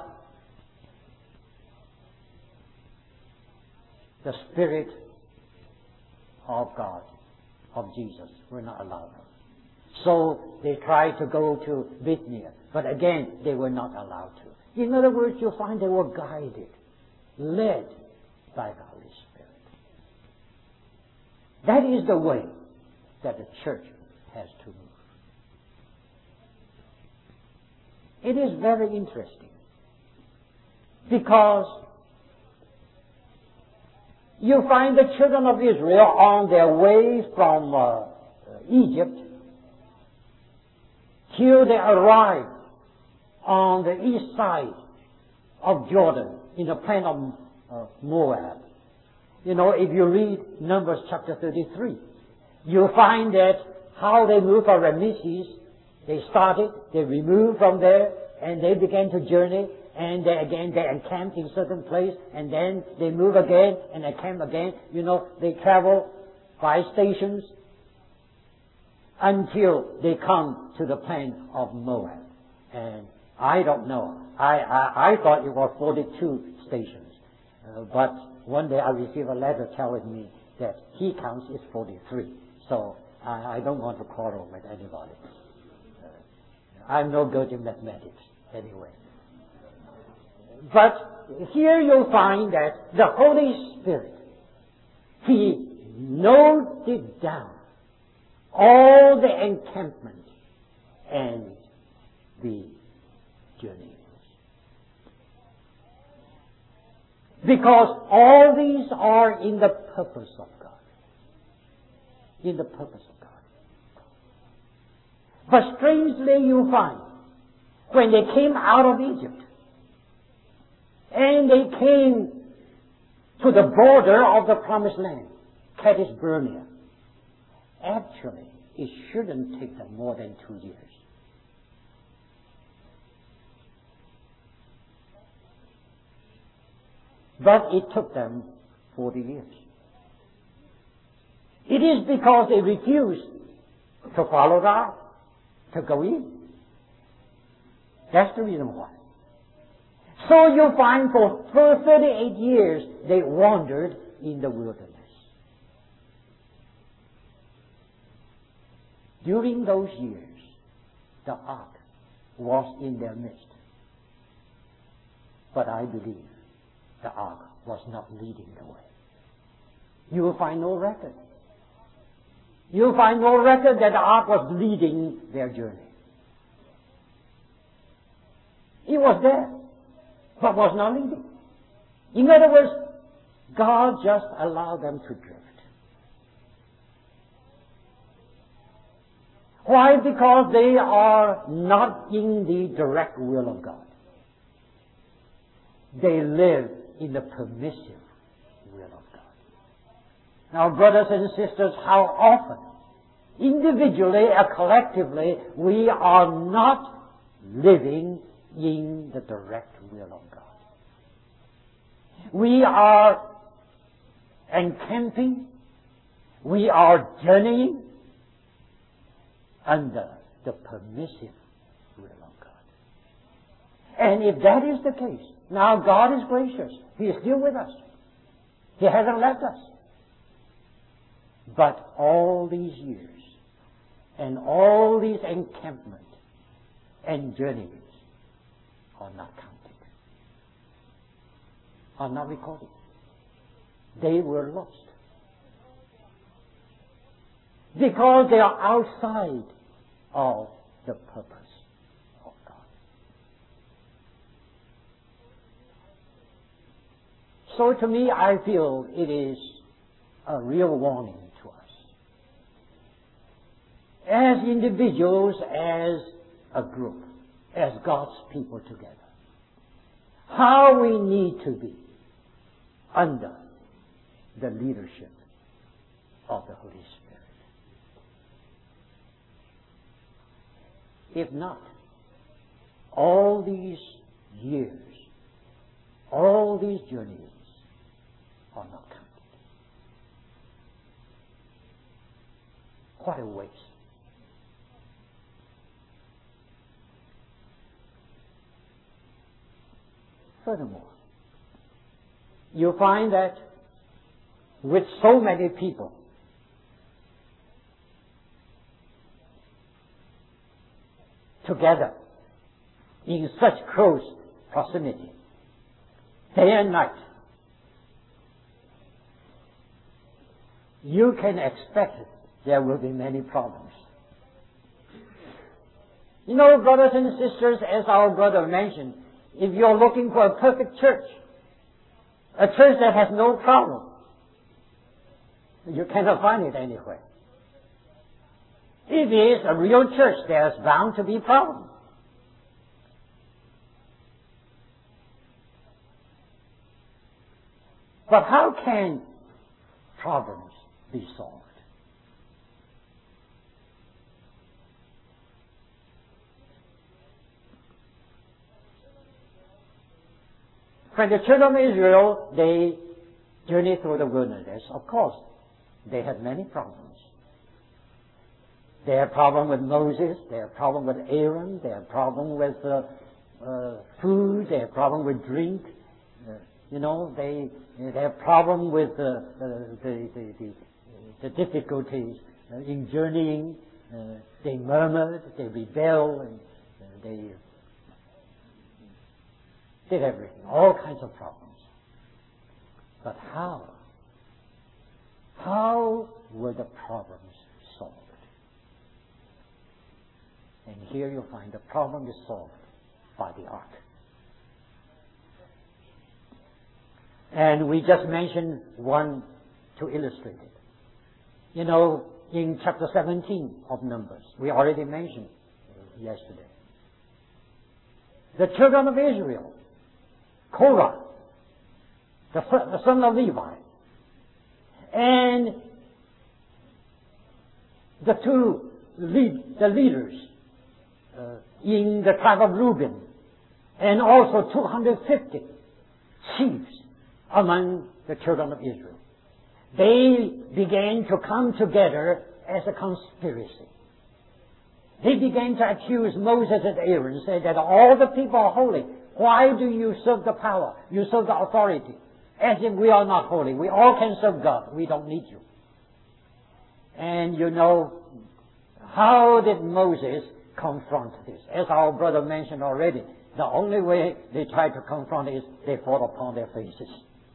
the Spirit of God, of Jesus, were not allowed them. So they tried to go to Bithynia, but again they were not allowed to. In other words, you'll find they were guided, led by the Holy Spirit. That is the way that the church has to move. It is very interesting because you find the children of Israel on their way from Egypt till they arrive on the east side of Jordan in the plain of Moab. You know, if you read Numbers chapter 33, you'll find that how they moved from Ramesses, they started, they removed from there, and they began to journey, and they encamped in certain place, and then they move again, and encamp again. You know, they travel by stations until they come to the plain of Moab. And I don't know. I thought it was 42 stations. But one day I received a letter telling me that he counts is 43. So I don't want to quarrel with anybody. I'm no good in mathematics anyway. But here you'll find that the Holy Spirit, He noted down all the encampment and the journey. Because all these are in the purpose of God. In the purpose of God. But strangely you find, when they came out of Egypt, and they came to the border of the promised land, Kadesh Barnea, actually, it shouldn't take them more than 2 years. But it took them 40 years. It is because they refused to follow God, to go in. That's the reason why. So you find for 38 years they wandered in the wilderness. During those years, the ark was in their midst. But I believe the ark was not leading the way. You will find no record. You will find no record that the ark was leading their journey. It was there, but was not leading. In other words, God just allowed them to drift. Why? Because they are not in the direct will of God. They live in the permissive will of God. Now, brothers and sisters, how often, individually or collectively, we are not living in the direct will of God. We are encamping, we are journeying under the permissive will of God. And if that is the case, now God is gracious. He is still with us. He hasn't left us. But all these years and all these encampments and journeys are not counted, are not recorded. They were lost because they are outside of the purpose of God. So to me, I feel it is a real warning to us, as individuals, as a group, as God's people together, how we need to be under the leadership of the Holy Spirit. If not, all these years, all these journeys are not counted. What a waste. Furthermore, you find that with so many people, together in such close proximity, day and night, you can expect there will be many problems. You know, brothers and sisters, as our brother mentioned, if you're looking for a perfect church, a church that has no problem, you cannot find it anywhere. If it is a real church, there's bound to be problems. But how can problems be solved? When the children of Israel, they journeyed through the wilderness, of course, they had many problems. They had a problem with Moses, they had a problem with Aaron, they had a problem with food, they had a problem with drink. They had a problem with the difficulties in journeying. They murmured, they rebelled, and they did everything, all kinds of problems. But how? How were the problems solved? And here you'll find the problem is solved by the ark. And we just mentioned one to illustrate it. You know, in chapter 17 of Numbers, we already mentioned yesterday. The children of Israel, Korah, the son of Levi, and the two leaders in the tribe of Reuben, and also 250 chiefs among the children of Israel. They began to come together as a conspiracy. They began to accuse Moses and Aaron, say that all the people are holy. Why do you serve the power? You serve the authority. As if we are not holy. We all can serve God. We don't need you. And you know, how did Moses confront this? As our brother mentioned already, The only way they try to confront is they fall upon their faces.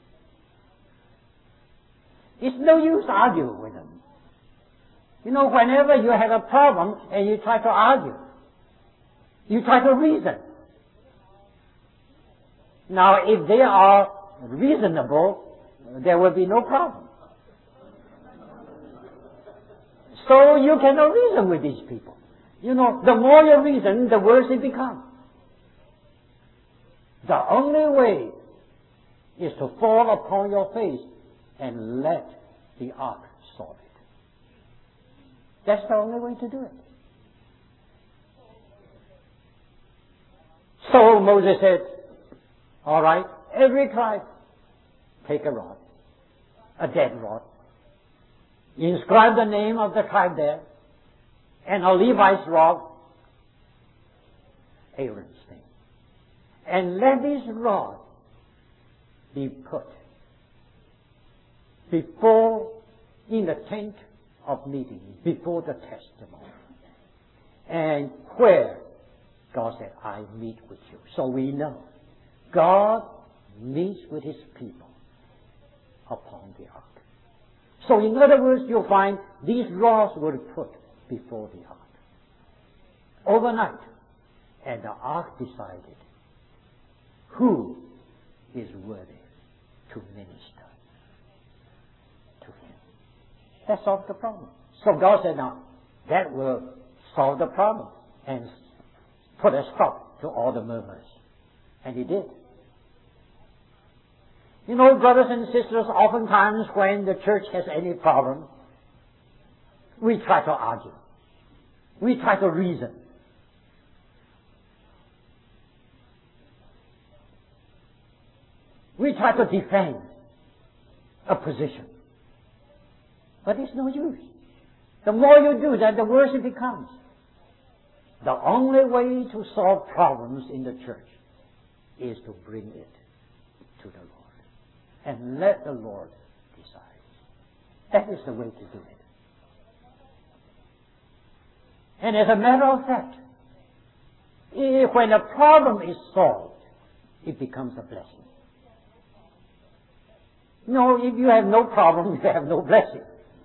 It's no use arguing with them. You know, whenever you have a problem and you try to argue, you try to reason. Now, if they are reasonable, there will be no problem. So you cannot reason with these people. You know, the more you reason, the worse it becomes. The only way is to fall upon your face and let the ark solve it. That's the only way to do it. So Moses said, all right, every tribe, take a rod, a dead rod. Inscribe the name of the tribe there, and a Levite's rod, Aaron's name. And let this rod be put before, in the tent of meeting, before the testimony. And where God said, I meet with you. So we know God meets with His people upon the ark. So in other words, you'll find these rods were put before the ark overnight. And the ark decided who is worthy to minister to Him. That solved the problem. So God said, now, that will solve the problem and put a stop to all the murmurs. And He did. You know, brothers and sisters, oftentimes when the church has any problem, we try to argue. We try to reason. We try to defend a position. But it's no use. The more you do that, the worse it becomes. The only way to solve problems in the church is to bring it to the Lord. And let the Lord decide. That is the way to do it. And as a matter of fact, when a problem is solved, it becomes a blessing. No, if you have no problem, you have no blessing.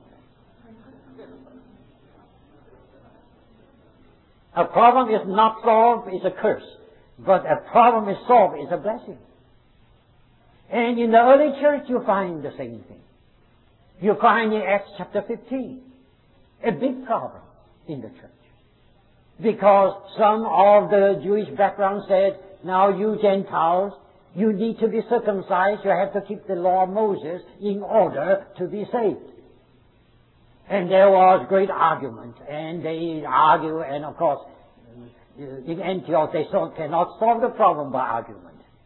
A problem is not solved is a curse, but a problem is solved is a blessing. And in the early church, you find the same thing. You find in Acts chapter 15 a big problem in the church. Because some of the Jewish background said, now you Gentiles, you need to be circumcised, you have to keep the law of Moses in order to be saved. And there was great argument, and they argue, and of course, in Antioch they cannot solve the problem by argument.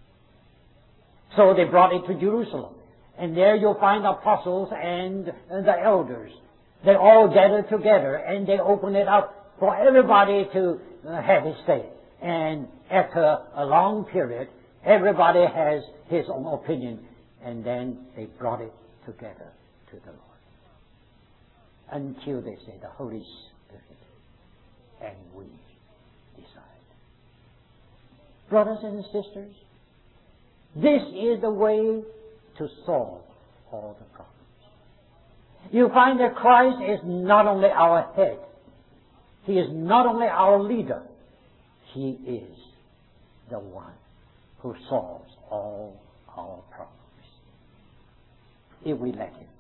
So they brought it to Jerusalem. And there you'll find apostles and the elders. They all gathered together and they opened it up for everybody to have his say. And after a long period, everybody has his own opinion. And then they brought it together to the Lord. Until they say the Holy Spirit and we decide. Brothers and sisters, this is the way to solve all the problems. You find that Christ is not only our head. He is not only our leader. He is the one who solves all our problems. If we let Him.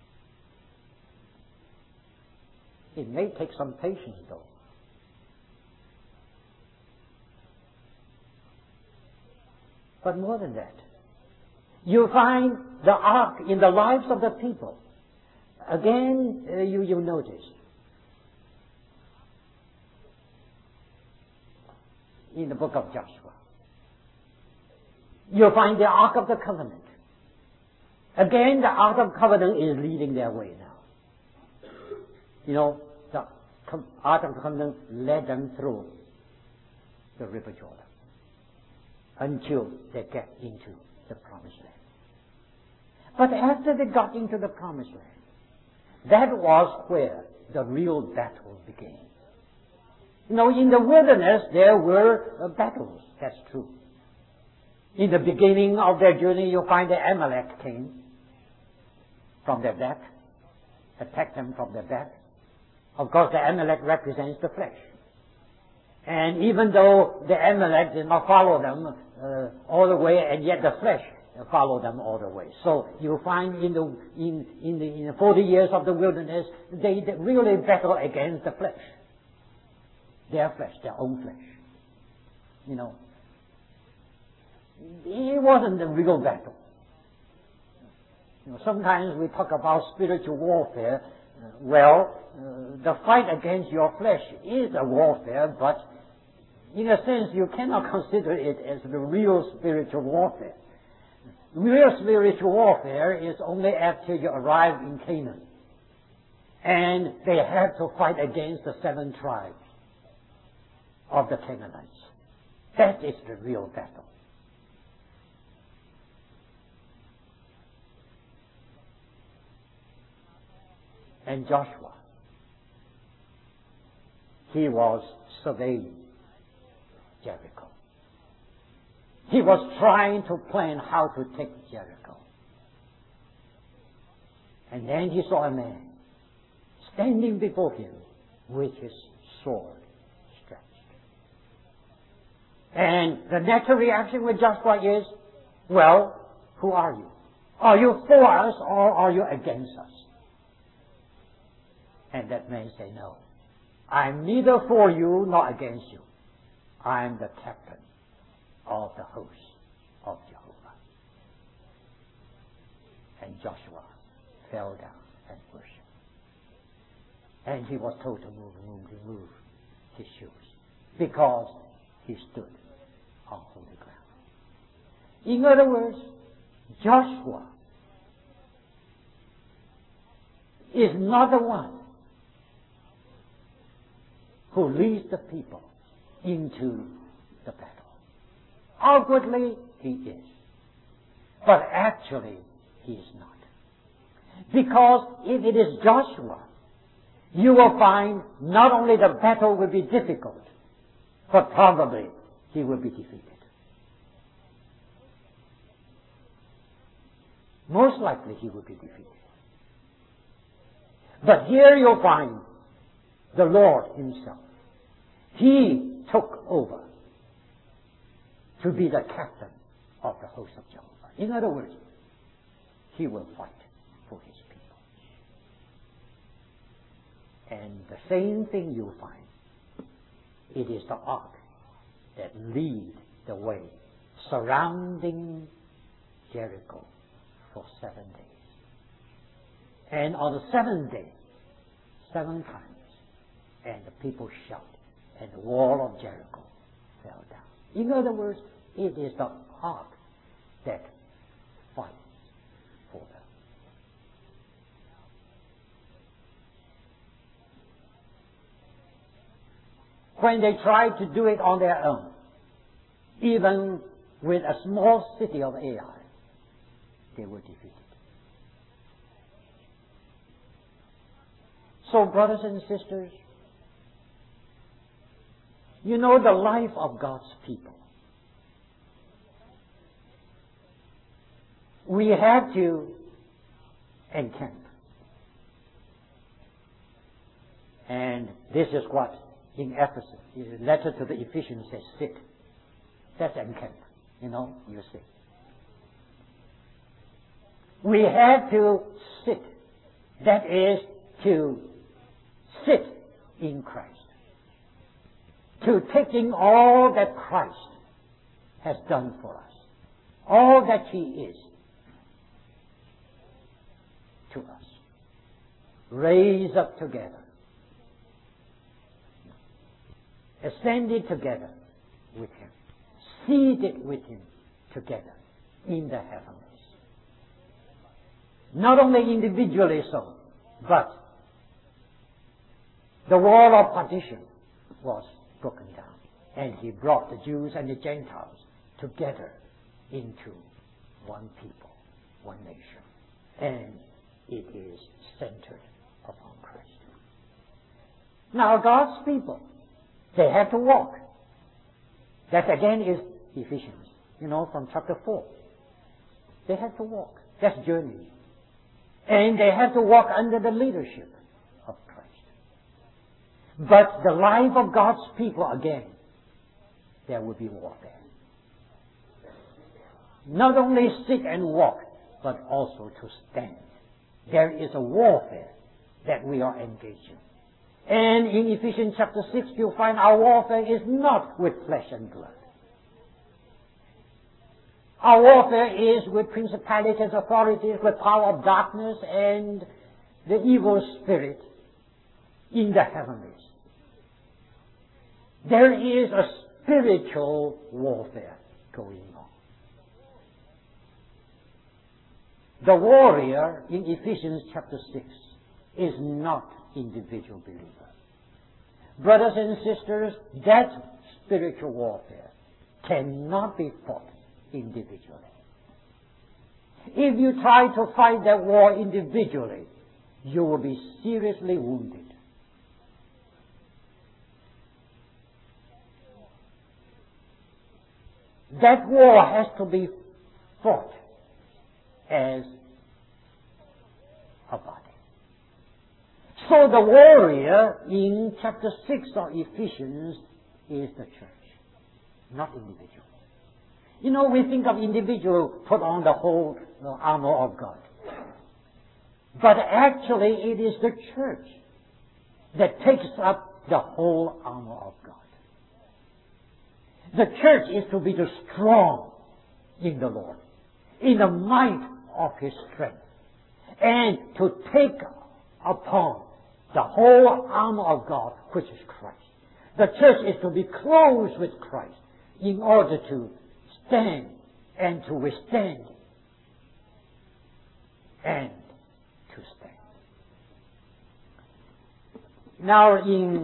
It may take some patience though. But more than that, you find the ark in the lives of the people. Again, you notice, in the book of Joshua, you find the Ark of the Covenant. Again, the Ark of the Covenant is leading their way now. You know, the Ark of the Covenant led them through the River Jordan until they get into the Promised Land. But after they got into the Promised Land, that was where the real battle began. In the wilderness there were battles, that's true. In the beginning of their journey, you find the Amalek came from their back, attacked them from their back. Of course, the Amalek represents the flesh. And even though the Amalek did not follow them all the way, and yet the flesh followed them all the way. So you find in the 40 years of the wilderness, they really battle against the flesh. Their flesh, their own flesh. It wasn't a real battle. Sometimes we talk about spiritual warfare. The fight against your flesh is a warfare, but in a sense you cannot consider it as the real spiritual warfare. Real spiritual warfare is only after you arrive in Canaan. And they have to fight against the 7 tribes of the Canaanites. That is the real battle. And Joshua, he was surveying Jericho. He was trying to plan how to take Jericho. And then he saw a man standing before him with his sword stretched. And the natural reaction with Joshua is, who are you? Are you for us or are you against us? And that man said, no, I'm neither for you nor against you. I'm the captain of the host of Jehovah. And Joshua fell down and worshipped. And he was told to remove his shoes, because he stood on holy ground. In other words, Joshua is not the one who leads the people into the battle. Outwardly, he is. But actually, he is not. Because if it is Joshua, you will find not only the battle will be difficult, but probably he will be defeated. Most likely he will be defeated. But here you'll find the Lord himself. He took over to be the captain of the host of Jehovah. In other words, he will fight for his people. And the same thing you'll find. It is the ark that lead the way, surrounding Jericho for 7 days. And on the 7th day, 7 times, and the people shouted, and the wall of Jericho fell down. In other words, it is the ark that fights for them. When they tried to do it on their own, even with a small city of Ai, they were defeated. So, brothers and sisters, you know the life of God's people. We have to encamp. And this is what in Ephesus, the letter to the Ephesians says, sit. That's encamp. You sit. We have to sit. That is to sit in Christ. To taking all that Christ has done for us, all that he is to us, raised up together, ascended together with him, seated with him together in the heavens. Not only individually so, but the wall of partition was broken down, and he brought the Jews and the Gentiles together into one people, one nation, and it is centered upon Christ. Now God's people, They have to walk. That again is Ephesians, from chapter 4. They have to walk. That's journey. And they have to walk under the leadership of Christ. But the life of God's people, again, there will be warfare. Not only sit and walk, but also to stand. There is a warfare that we are engaged in. And in Ephesians chapter 6, you'll find our warfare is not with flesh and blood. Our warfare is with principalities, authorities, with power of darkness, and the evil spirit in the heavenlies. There is a spiritual warfare going on. The warrior in Ephesians chapter 6 is not individual believer. Brothers and sisters, that spiritual warfare cannot be fought individually. If you try to fight that war individually, you will be seriously wounded. That war has to be fought as a body. So the warrior in chapter 6 of Ephesians is the church, not individual. We think of individual put on the whole armor of God. But actually it is the church that takes up the whole armor of God. The church is to be the strong in the Lord, in the might of His strength, and to take upon the whole armor of God, which is Christ. The church is to be clothed with Christ in order to stand and to withstand and to stand. Now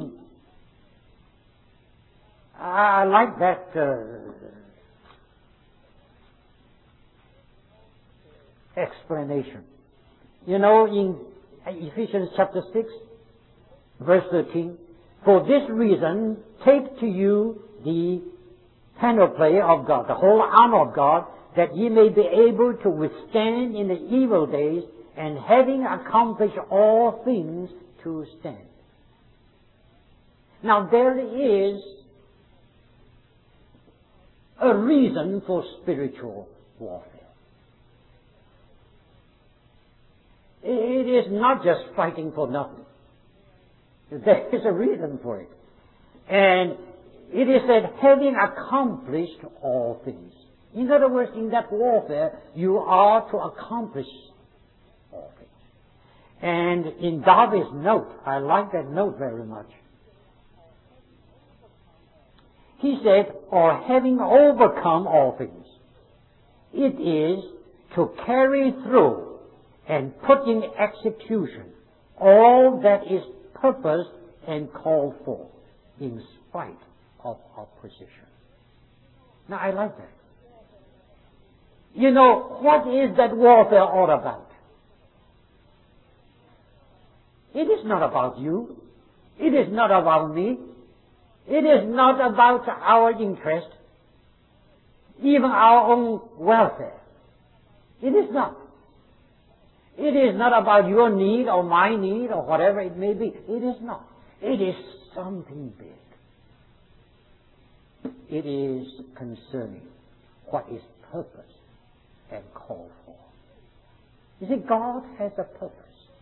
I like that explanation. In Ephesians chapter 6, verse 13, for this reason, take to you the panoply of God, the whole armor of God, that ye may be able to withstand in the evil days, and having accomplished all things, to stand. Now there is a reason for spiritual warfare. It is not just fighting for nothing. There is a reason for it. And it is that having accomplished all things. In other words, in that warfare, you are to accomplish all things. And in Darby's note, I like that note very much. He said, or having overcome all things. It is to carry through and put in execution all that is purposed and called for in spite of opposition. Now I like that. What is that warfare all about? It is not about you. It is not about me. It is not about our interest, even our own welfare. It is not. It is not about your need or my need or whatever it may be. It is not. It is something big. It is concerning what is purpose and called for. You see, God has a purpose.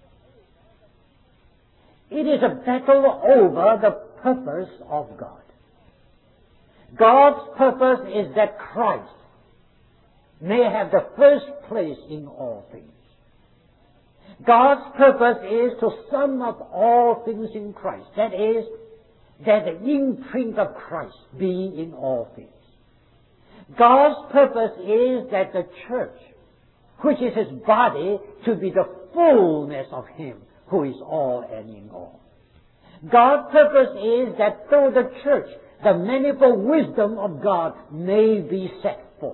It is a battle over the purpose of God. God's purpose is that Christ may have the first place in all things. God's purpose is to sum up all things in Christ. That is, that the imprint of Christ be in all things. God's purpose is that the church, which is His body, to be the fullness of Him who is all and in all. God's purpose is that through the church, the manifold wisdom of God may be set forth.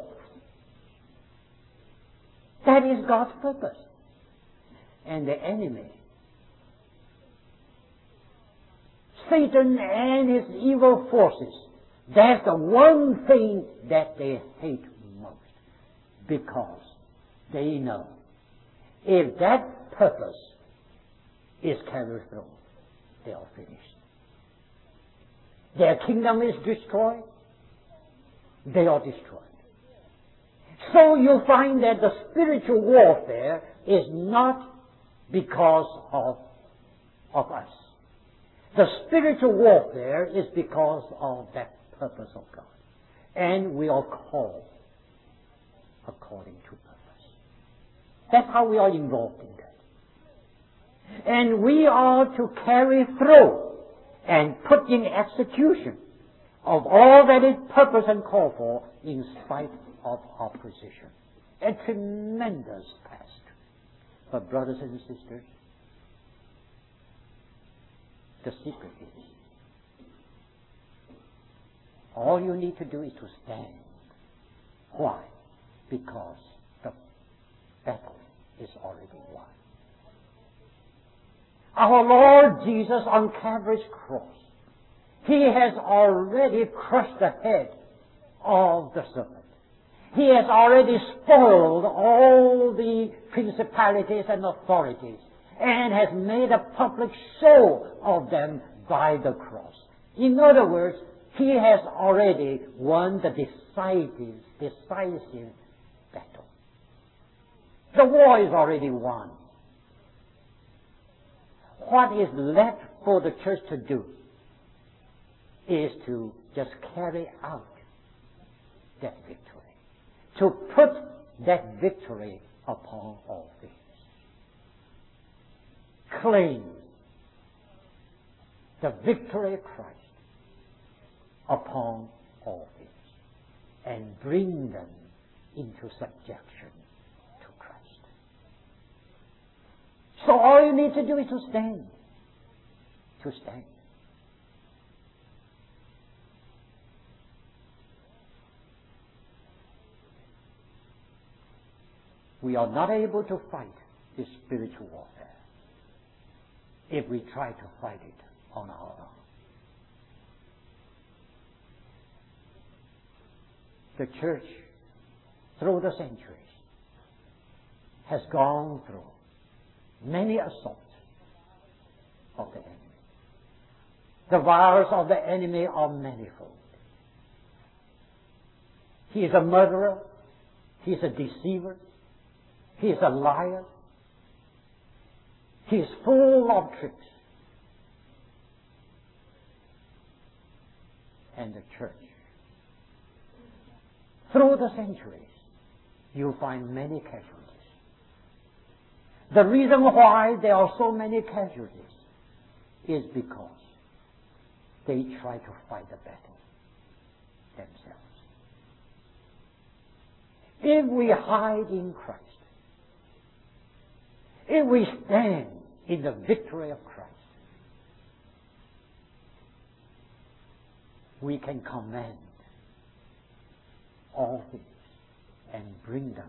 That is God's purpose. And the enemy Satan and his evil forces, that's the one thing that they hate most, because they know if that purpose is carried through, they are finished. Their kingdom is destroyed, they are destroyed. So you find that the spiritual warfare is not because of us. The spiritual warfare is because of that purpose of God. And we are called according to purpose. That's how we are involved in that. And we are to carry through and put in execution of all that is purpose and call for in spite of opposition. A tremendous task. But brothers and sisters, the secret is, all you need to do is to stand. Why? Because the battle is already won. Our Lord Jesus on Calvary's cross, He has already crushed the head of the serpent. He has already spoiled all the principalities and authorities and has made a public show of them by the cross. In other words, He has already won the decisive battle. The war is already won. What is left for the church to do is to just carry out that victory. To put that victory upon all things. Claim the victory of Christ upon all things and bring them into subjection to Christ. So all you need to do is to stand. To stand. We are not able to fight this spiritual warfare if we try to fight it on our own. The church, through the centuries, has gone through many assaults of the enemy. The wiles of the enemy are manifold. He is a murderer. He is a deceiver. He is a liar. He is full of tricks. And the church, through the centuries, you find many casualties. The reason why there are so many casualties is because they try to fight the battle themselves. If we hide in Christ, if we stand in the victory of Christ, we can command all things and bring them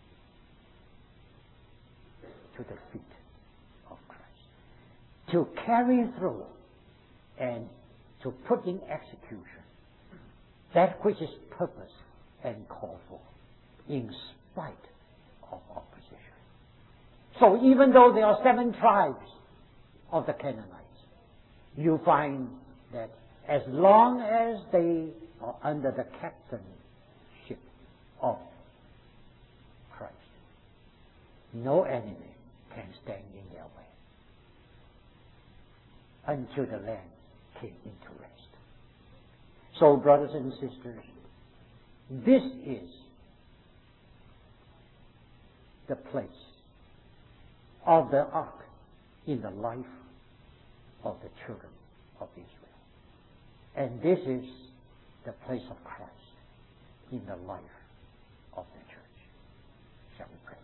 to the feet of Christ. To carry through and to put in execution that which is purpose and called for in spite of opposition. So even though there are 7 tribes of the Canaanites, you find that as long as they are under the captainship of Christ, no enemy can stand in their way until the land came into rest. So, brothers and sisters, this is the place of the ark in the life of the children of Israel. And this is the place of Christ in the life of the church. Shall we pray?